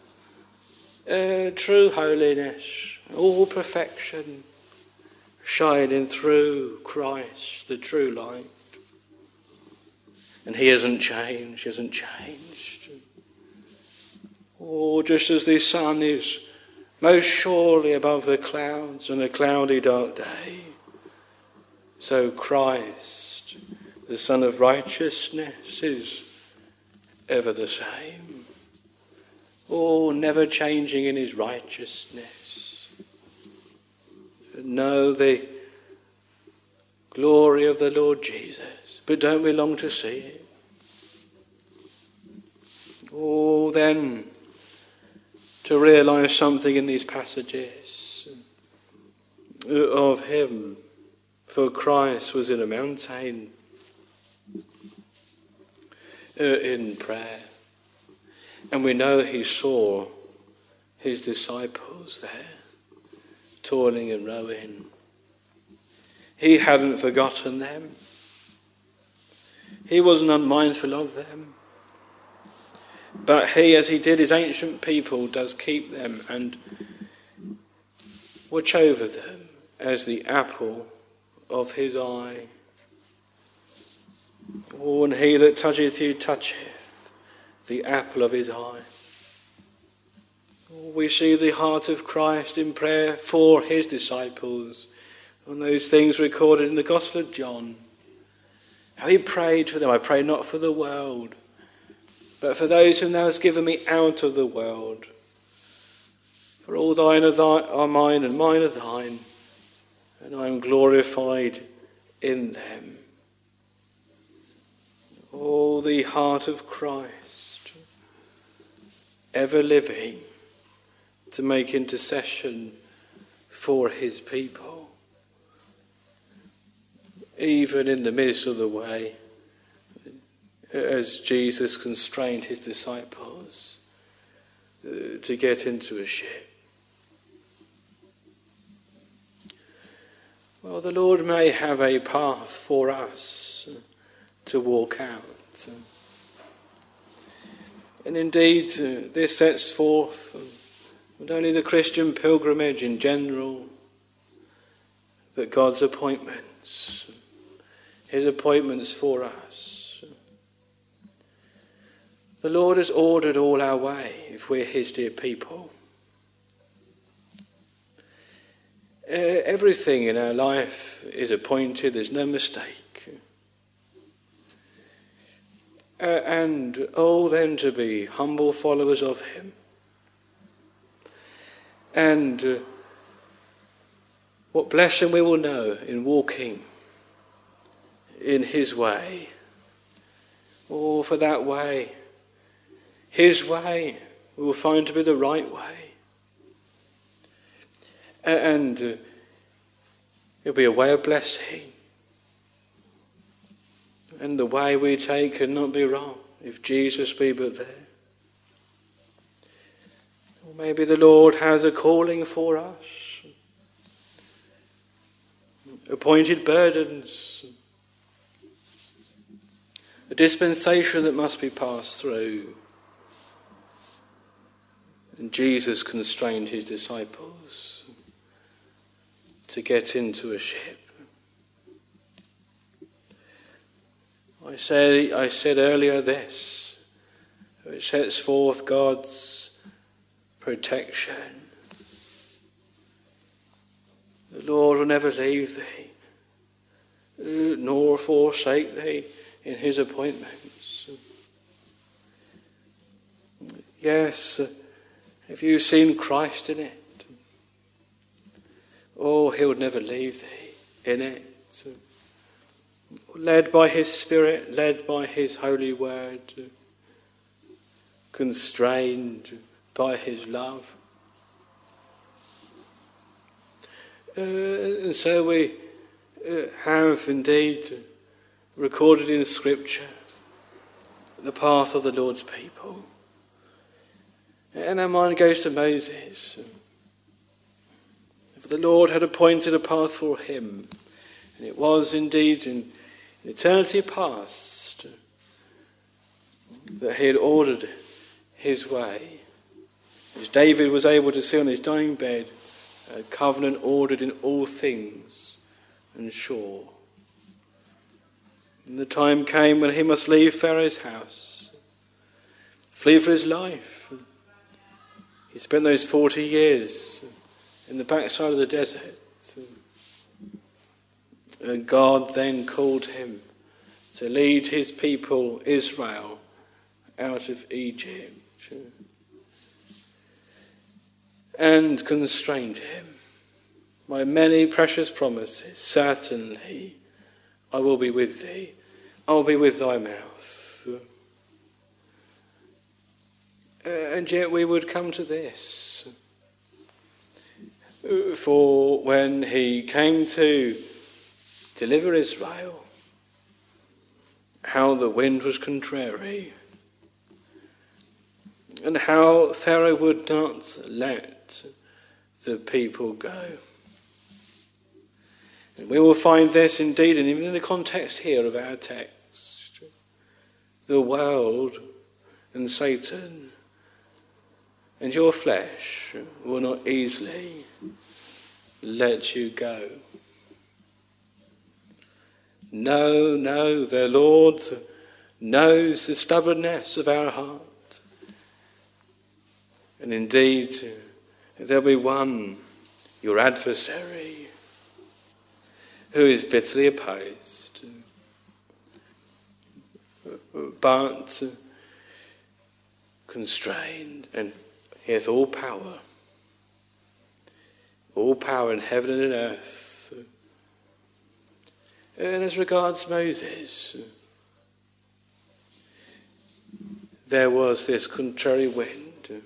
Speaker 2: true holiness, all perfection, shining through Christ, the true light. And he hasn't changed, Or just as the sun is most surely above the clouds on a cloudy dark day, so Christ, the Son of Righteousness, is ever the same. Oh, never changing in his righteousness. Know the glory of the Lord Jesus, but don't we long to see it? Oh, then, to realise something in these passages of him. For Christ was in a mountain in prayer. And we know he saw his disciples there, toiling and rowing. He hadn't forgotten them. He wasn't unmindful of them. But he, as he did his ancient people, does keep them and watch over them as the apple of his eye. Oh, and he that toucheth you toucheth the apple of his eye. Oh, we see the heart of Christ in prayer for his disciples on those things recorded in the Gospel of John. How he prayed for them. I pray not for the world, but for those whom thou hast given me out of the world. For all thine are mine, and mine are thine, and I am glorified in them. Oh, the heart of Christ, ever living to make intercession for his people, even in the midst of the way, as Jesus constrained his disciples to get into a ship. Well, the Lord may have a path for us to walk out. And indeed, this sets forth not only the Christian pilgrimage in general, but God's appointments, his appointments for us. The Lord has ordered all our way if we're his dear people. Everything in our life is appointed, there's no mistake. And then to be humble followers of him. And what blessing we will know in walking in his way. Oh, for that way, his way, we will find to be the right way. And it'll be a way of blessing. And the way we take cannot be wrong if Jesus be but there. Or maybe the Lord has a calling for us. appointed burdens, a dispensation that must be passed through. And Jesus constrained his disciples to get into a ship. I said earlier this, it sets forth God's protection. The Lord will never leave thee, nor forsake thee in his appointments. Yes, have you seen Christ in it? Oh, he would never leave thee in it. Led by his Spirit, led by his holy word, constrained by his love. And so we have indeed recorded in Scripture the path of the Lord's people. And our mind goes to Moses. For the Lord had appointed a path for him, and it was indeed in eternity past that he had ordered his way. As David was able to see on his dying bed, a covenant ordered in all things and sure. And the time came when he must leave Pharaoh's house, flee for his life. He spent those 40 years in the backside of the desert. And God then called him to lead his people, Israel, out of Egypt. And constrained him by many precious promises. Certainly, I will be with thee. I will be with thy mouth. And yet we would come to this. For when he came to deliver Israel, how the wind was contrary, and how Pharaoh would not let the people go. And we will find this indeed, and even in the context here of our text, the world and Satan and your flesh will not easily let you go. No, the Lord knows the stubbornness of our heart. And indeed, there'll be one, your adversary, who is bitterly opposed. But constrained, and he hath all power in heaven and in earth. And as regards Moses, there was this contrary wind.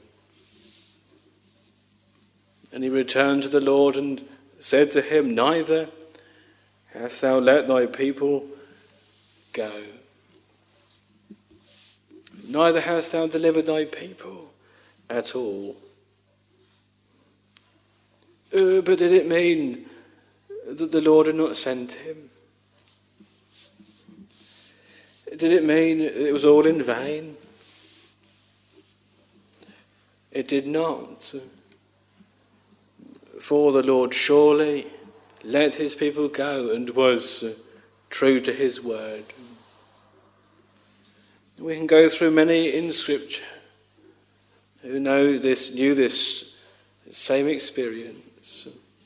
Speaker 2: And he returned to the Lord and said to him, neither hast thou let thy people go, neither hast thou delivered thy people at all. But did it mean that the Lord had not sent him? Did it mean it was all in vain? It did not. For the Lord surely let his people go and was true to his word. We can go through many in Scripture who knew this same experience.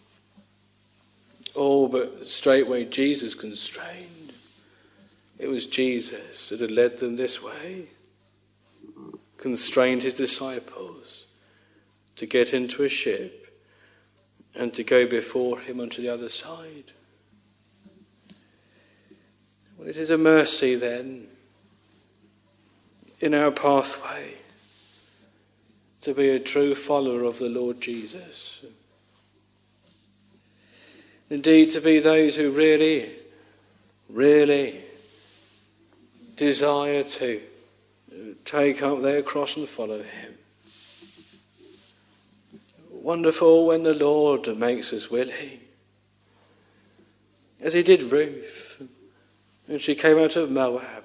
Speaker 2: Oh, but straightway Jesus constrained. It was Jesus that had led them this way, constrained his disciples to get into a ship and to go before him onto the other side. Well, it is a mercy then in our pathway to be a true follower of the Lord Jesus. Indeed, to be those who really, really desire to take up their cross and follow him. Wonderful when the Lord makes us willing. as he did Ruth, and she came out of Moab,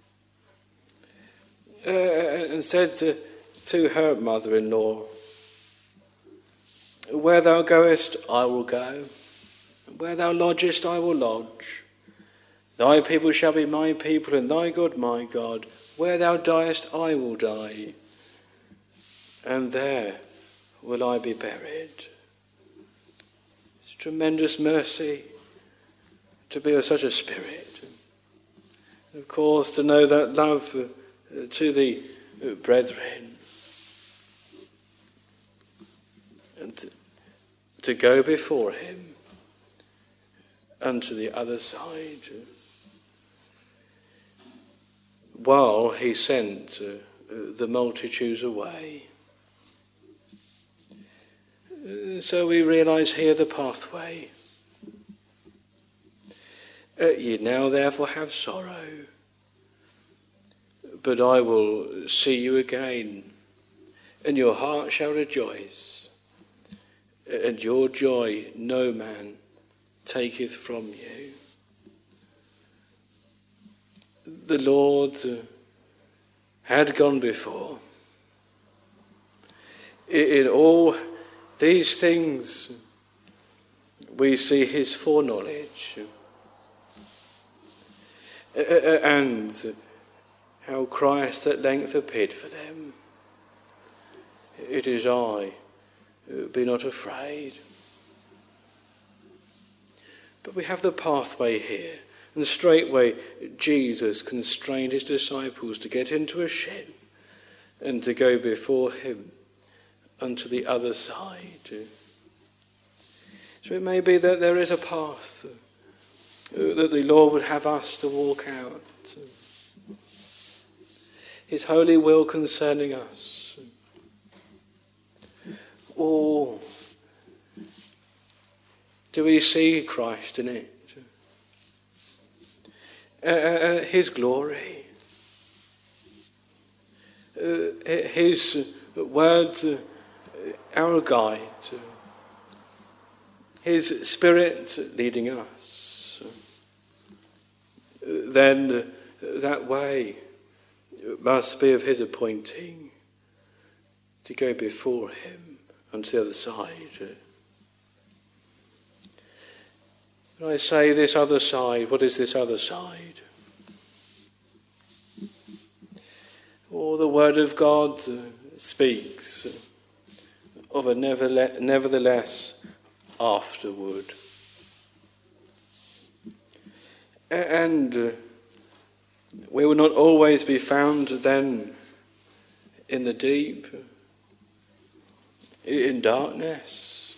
Speaker 2: and said to her mother-in-law, "Where thou goest, I will go. Where thou lodgest, I will lodge. Thy people shall be my people, and thy God my God. Where thou diest, I will die, and there will I be buried." It's tremendous mercy to be of such a spirit. And of course, to know that love to the brethren, and to go before him unto the other side, while he sent the multitudes away. So we realise here the pathway. Ye now therefore have sorrow, but I will see you again, and your heart shall rejoice, and your joy no man taketh from you. The Lord had gone before. In all these things we see his foreknowledge, and how Christ at length appeared for them. It is I, be not afraid. But we have the pathway here, and straightway Jesus constrained his disciples to get into a ship and to go before him unto the other side. So it may be that there is a path that the Lord would have us to walk out, his holy will concerning us. Or do we see Christ in it? His glory, his word, our guide, his Spirit leading us. Then that way must be of his appointing, to go before him unto the other side. When I say this other side, what is this other side? Well, the Word of God speaks of a nevertheless afterward. And we will not always be found then in the deep, in darkness.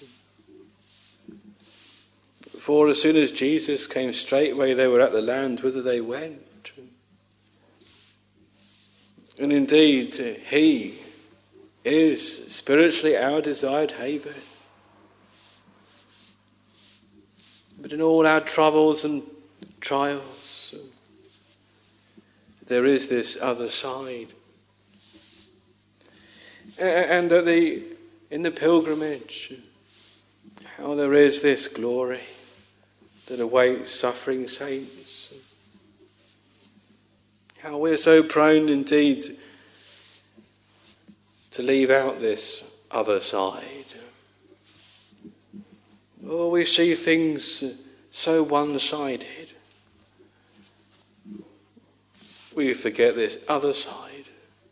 Speaker 2: For as soon as Jesus came, straightway they were at the land whither they went. And indeed, he is spiritually our desired haven. But in all our troubles and trials, there is this other side. And that in the pilgrimage, how there is this glory that awaits suffering saints. How we're so prone indeed to leave out this other side. Oh, we see things so one-sided. We forget this other side.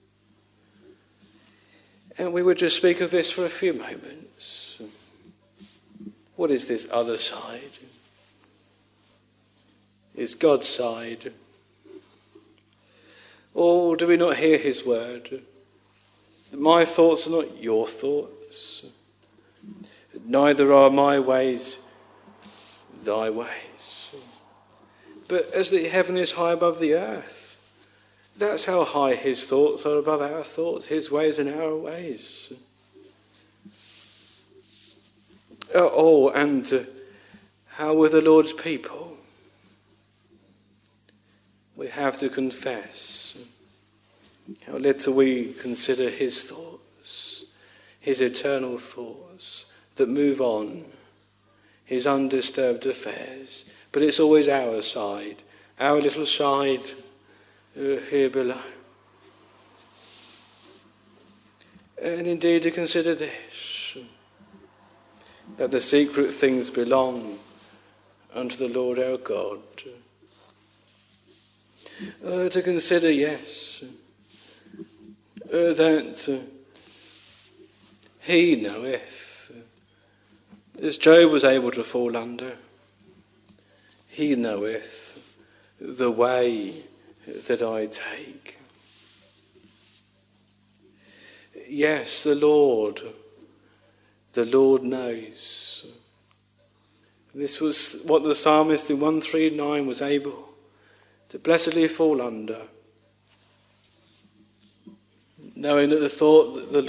Speaker 2: And we would just speak of this for a few moments. What is this other side? Is God's side? Or do we not hear his word? My thoughts are not your thoughts. Neither are my ways thy ways. But as the heaven is high above the earth, that's how high his thoughts are above our thoughts, his ways and our ways. And how with the Lord's people, we have to confess how little we consider his thoughts, his eternal thoughts that move on, his undisturbed affairs, But it's always our side, our little side here below. And indeed to consider this, that the secret things belong unto the Lord our God. To consider, yes, that he knoweth, as Job was able to fall under, he knoweth the way that I take. Yes, the Lord knows. This was what the psalmist in 139 was able to blessedly fall under, knowing that the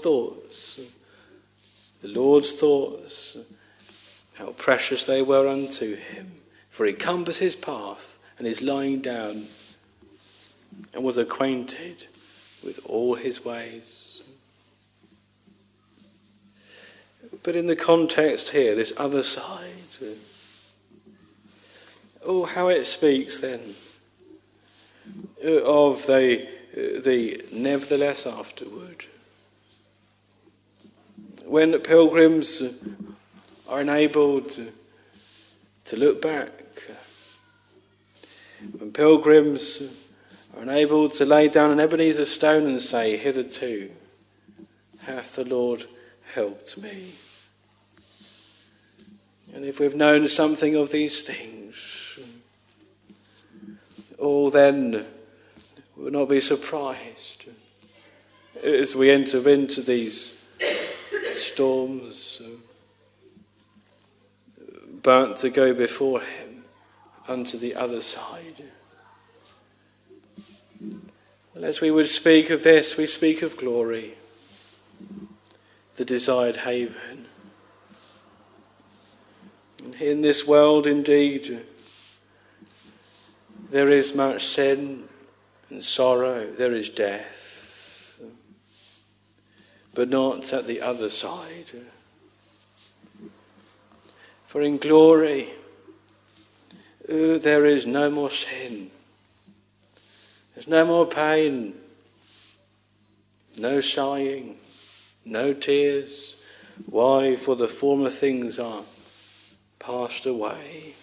Speaker 2: Lord's thoughts, how precious they were unto him. For he compassed his path and is lying down and was acquainted with all his ways. But in the context here, this other side, how it speaks then of the nevertheless afterward. When pilgrims are enabled to look back, when pilgrims are enabled to lay down an Ebenezer stone and say, hitherto hath the Lord helped me. And if we've known something of these things, then we'll not be surprised as we enter into these storms, but to go before him unto the other side. Well, as we would speak of this, we speak of glory, the desired haven. And in this world, indeed, there is much sin and sorrow, there is death, but not at the other side. For in glory, there is no more sin, there's no more pain, no sighing, no tears. Why? For the former things are passed away.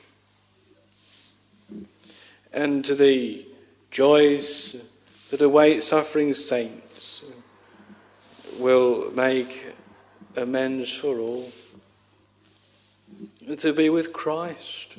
Speaker 2: And the joys that await suffering saints will make amends for all. To be with Christ,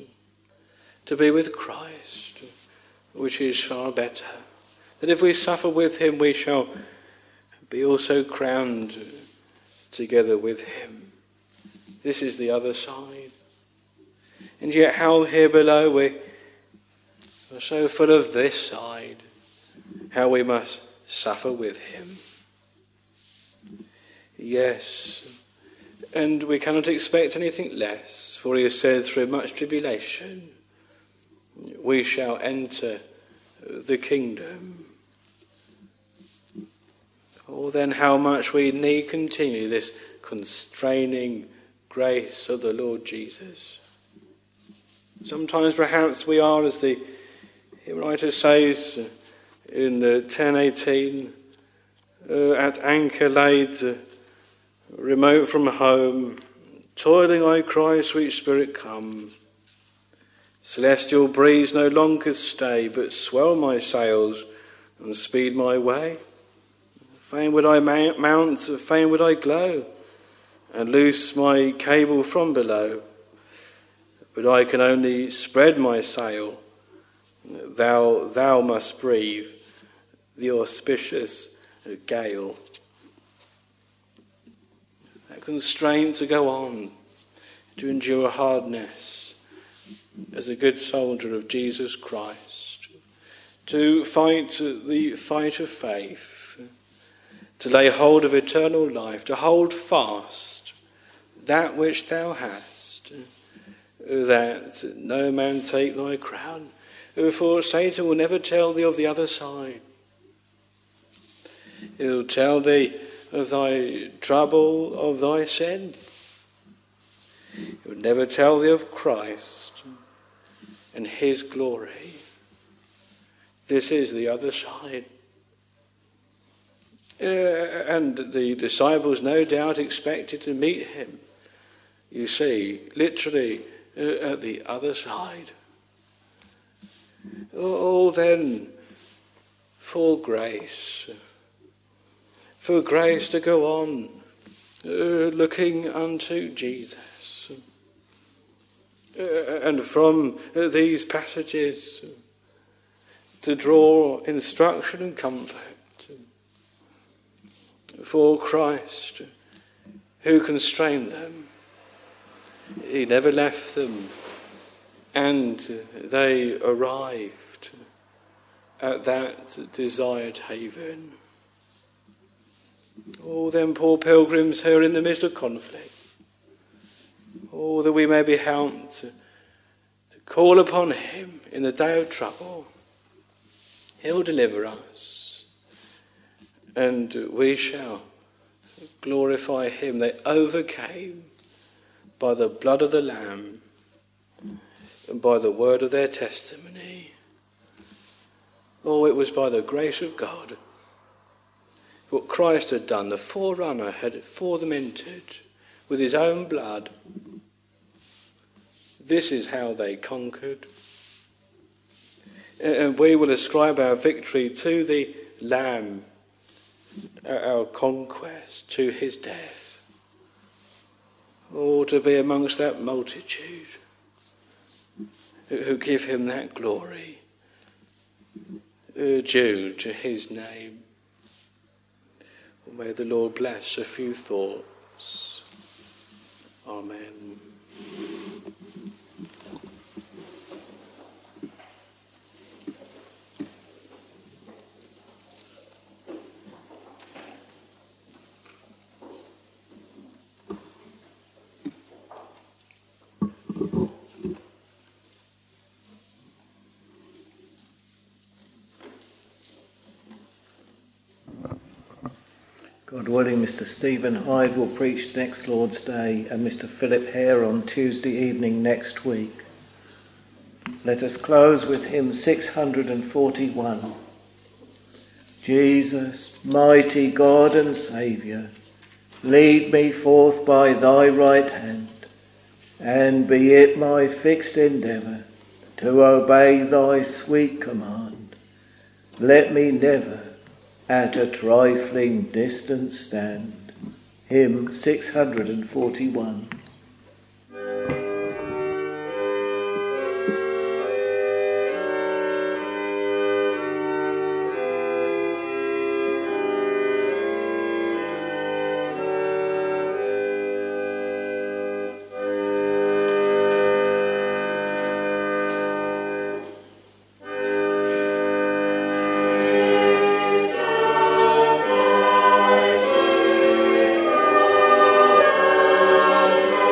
Speaker 2: which is far better. That if we suffer with him, we shall be also crowned together with him. This is the other side. And yet how here below we are so full of this side, how we must suffer with him. Yes, and we cannot expect anything less, for he has said, through much tribulation we shall enter the kingdom. Then how much we need continue this constraining grace of the Lord Jesus. Sometimes perhaps we are, as the hymn writer says in 10:18, at anchor laid, remote from home, toiling I cry, sweet Spirit, come. Celestial breeze no longer stay, but swell my sails and speed my way. Fain would I mount, fain would I glow, and loose my cable from below. But I can only spread my sail. Thou must breathe the auspicious gale. That constraint to go on, to endure hardness as a good soldier of Jesus Christ, to fight the fight of faith, to lay hold of eternal life, to hold fast that which thou hast, that no man take thy crown. For Satan will never tell thee of the other side. He'll tell thee of thy trouble, of thy sin. He will never tell thee of Christ, and his glory. This is the other side. And the disciples no doubt expected to meet him, you see, literally at the other side. Oh, then, for grace to go on, looking unto Jesus. And from these passages to draw instruction and comfort for Christ, who constrained them. He never left them, and they arrived at that desired haven. Oh, then, poor pilgrims who are in the midst of conflict, oh, that we may be helped to call upon him in the day of trouble. He'll deliver us, and we shall glorify him. They overcame by the blood of the Lamb and by the word of their testimony. Oh, it was by the grace of God. What Christ had done, the forerunner had for them entered with his own blood. This is how they conquered. And we will ascribe our victory to the Lamb, our conquest, to his death. Or to be amongst that multitude who give him that glory due to his name. May the Lord bless a few thoughts. Amen.
Speaker 1: God willing, Mr. Stephen Hyde will preach next Lord's Day and Mr. Philip Hare on Tuesday evening next week. Let us close with hymn 641. Jesus, mighty God and Saviour, lead me forth by thy right hand, and be it my fixed endeavour to obey thy sweet command. Let me never at a trifling distance stand. Hymn 641.
Speaker 3: Amen.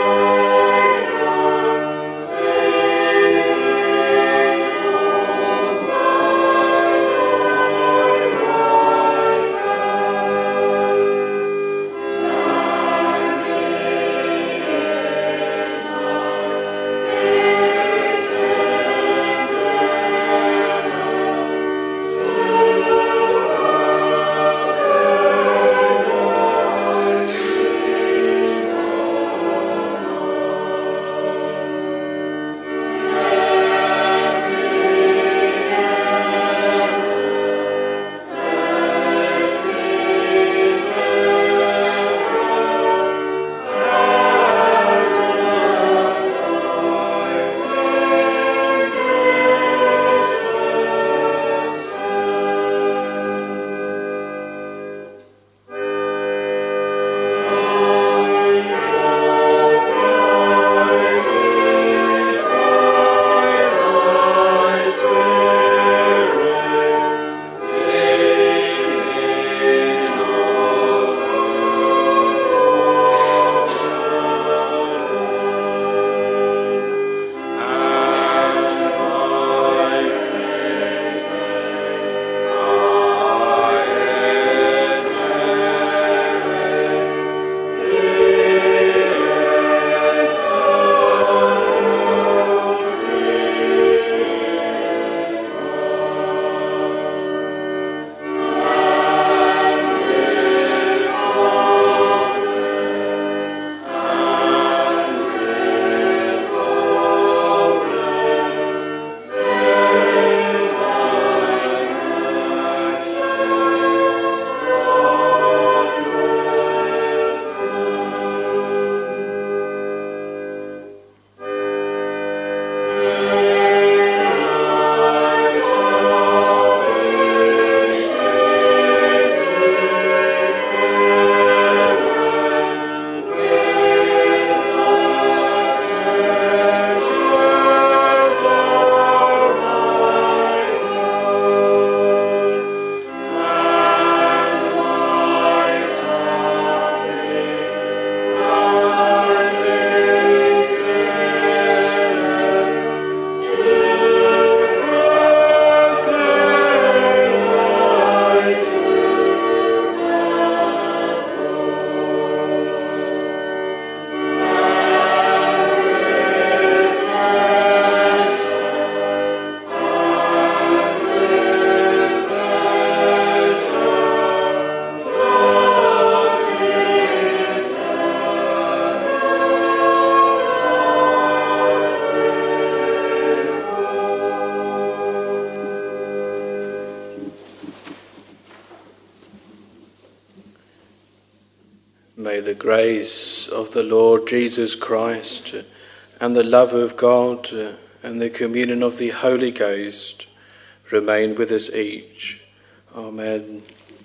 Speaker 2: May the grace of the Lord Jesus Christ and the love of God and the communion of the Holy Ghost remain with us each. Amen.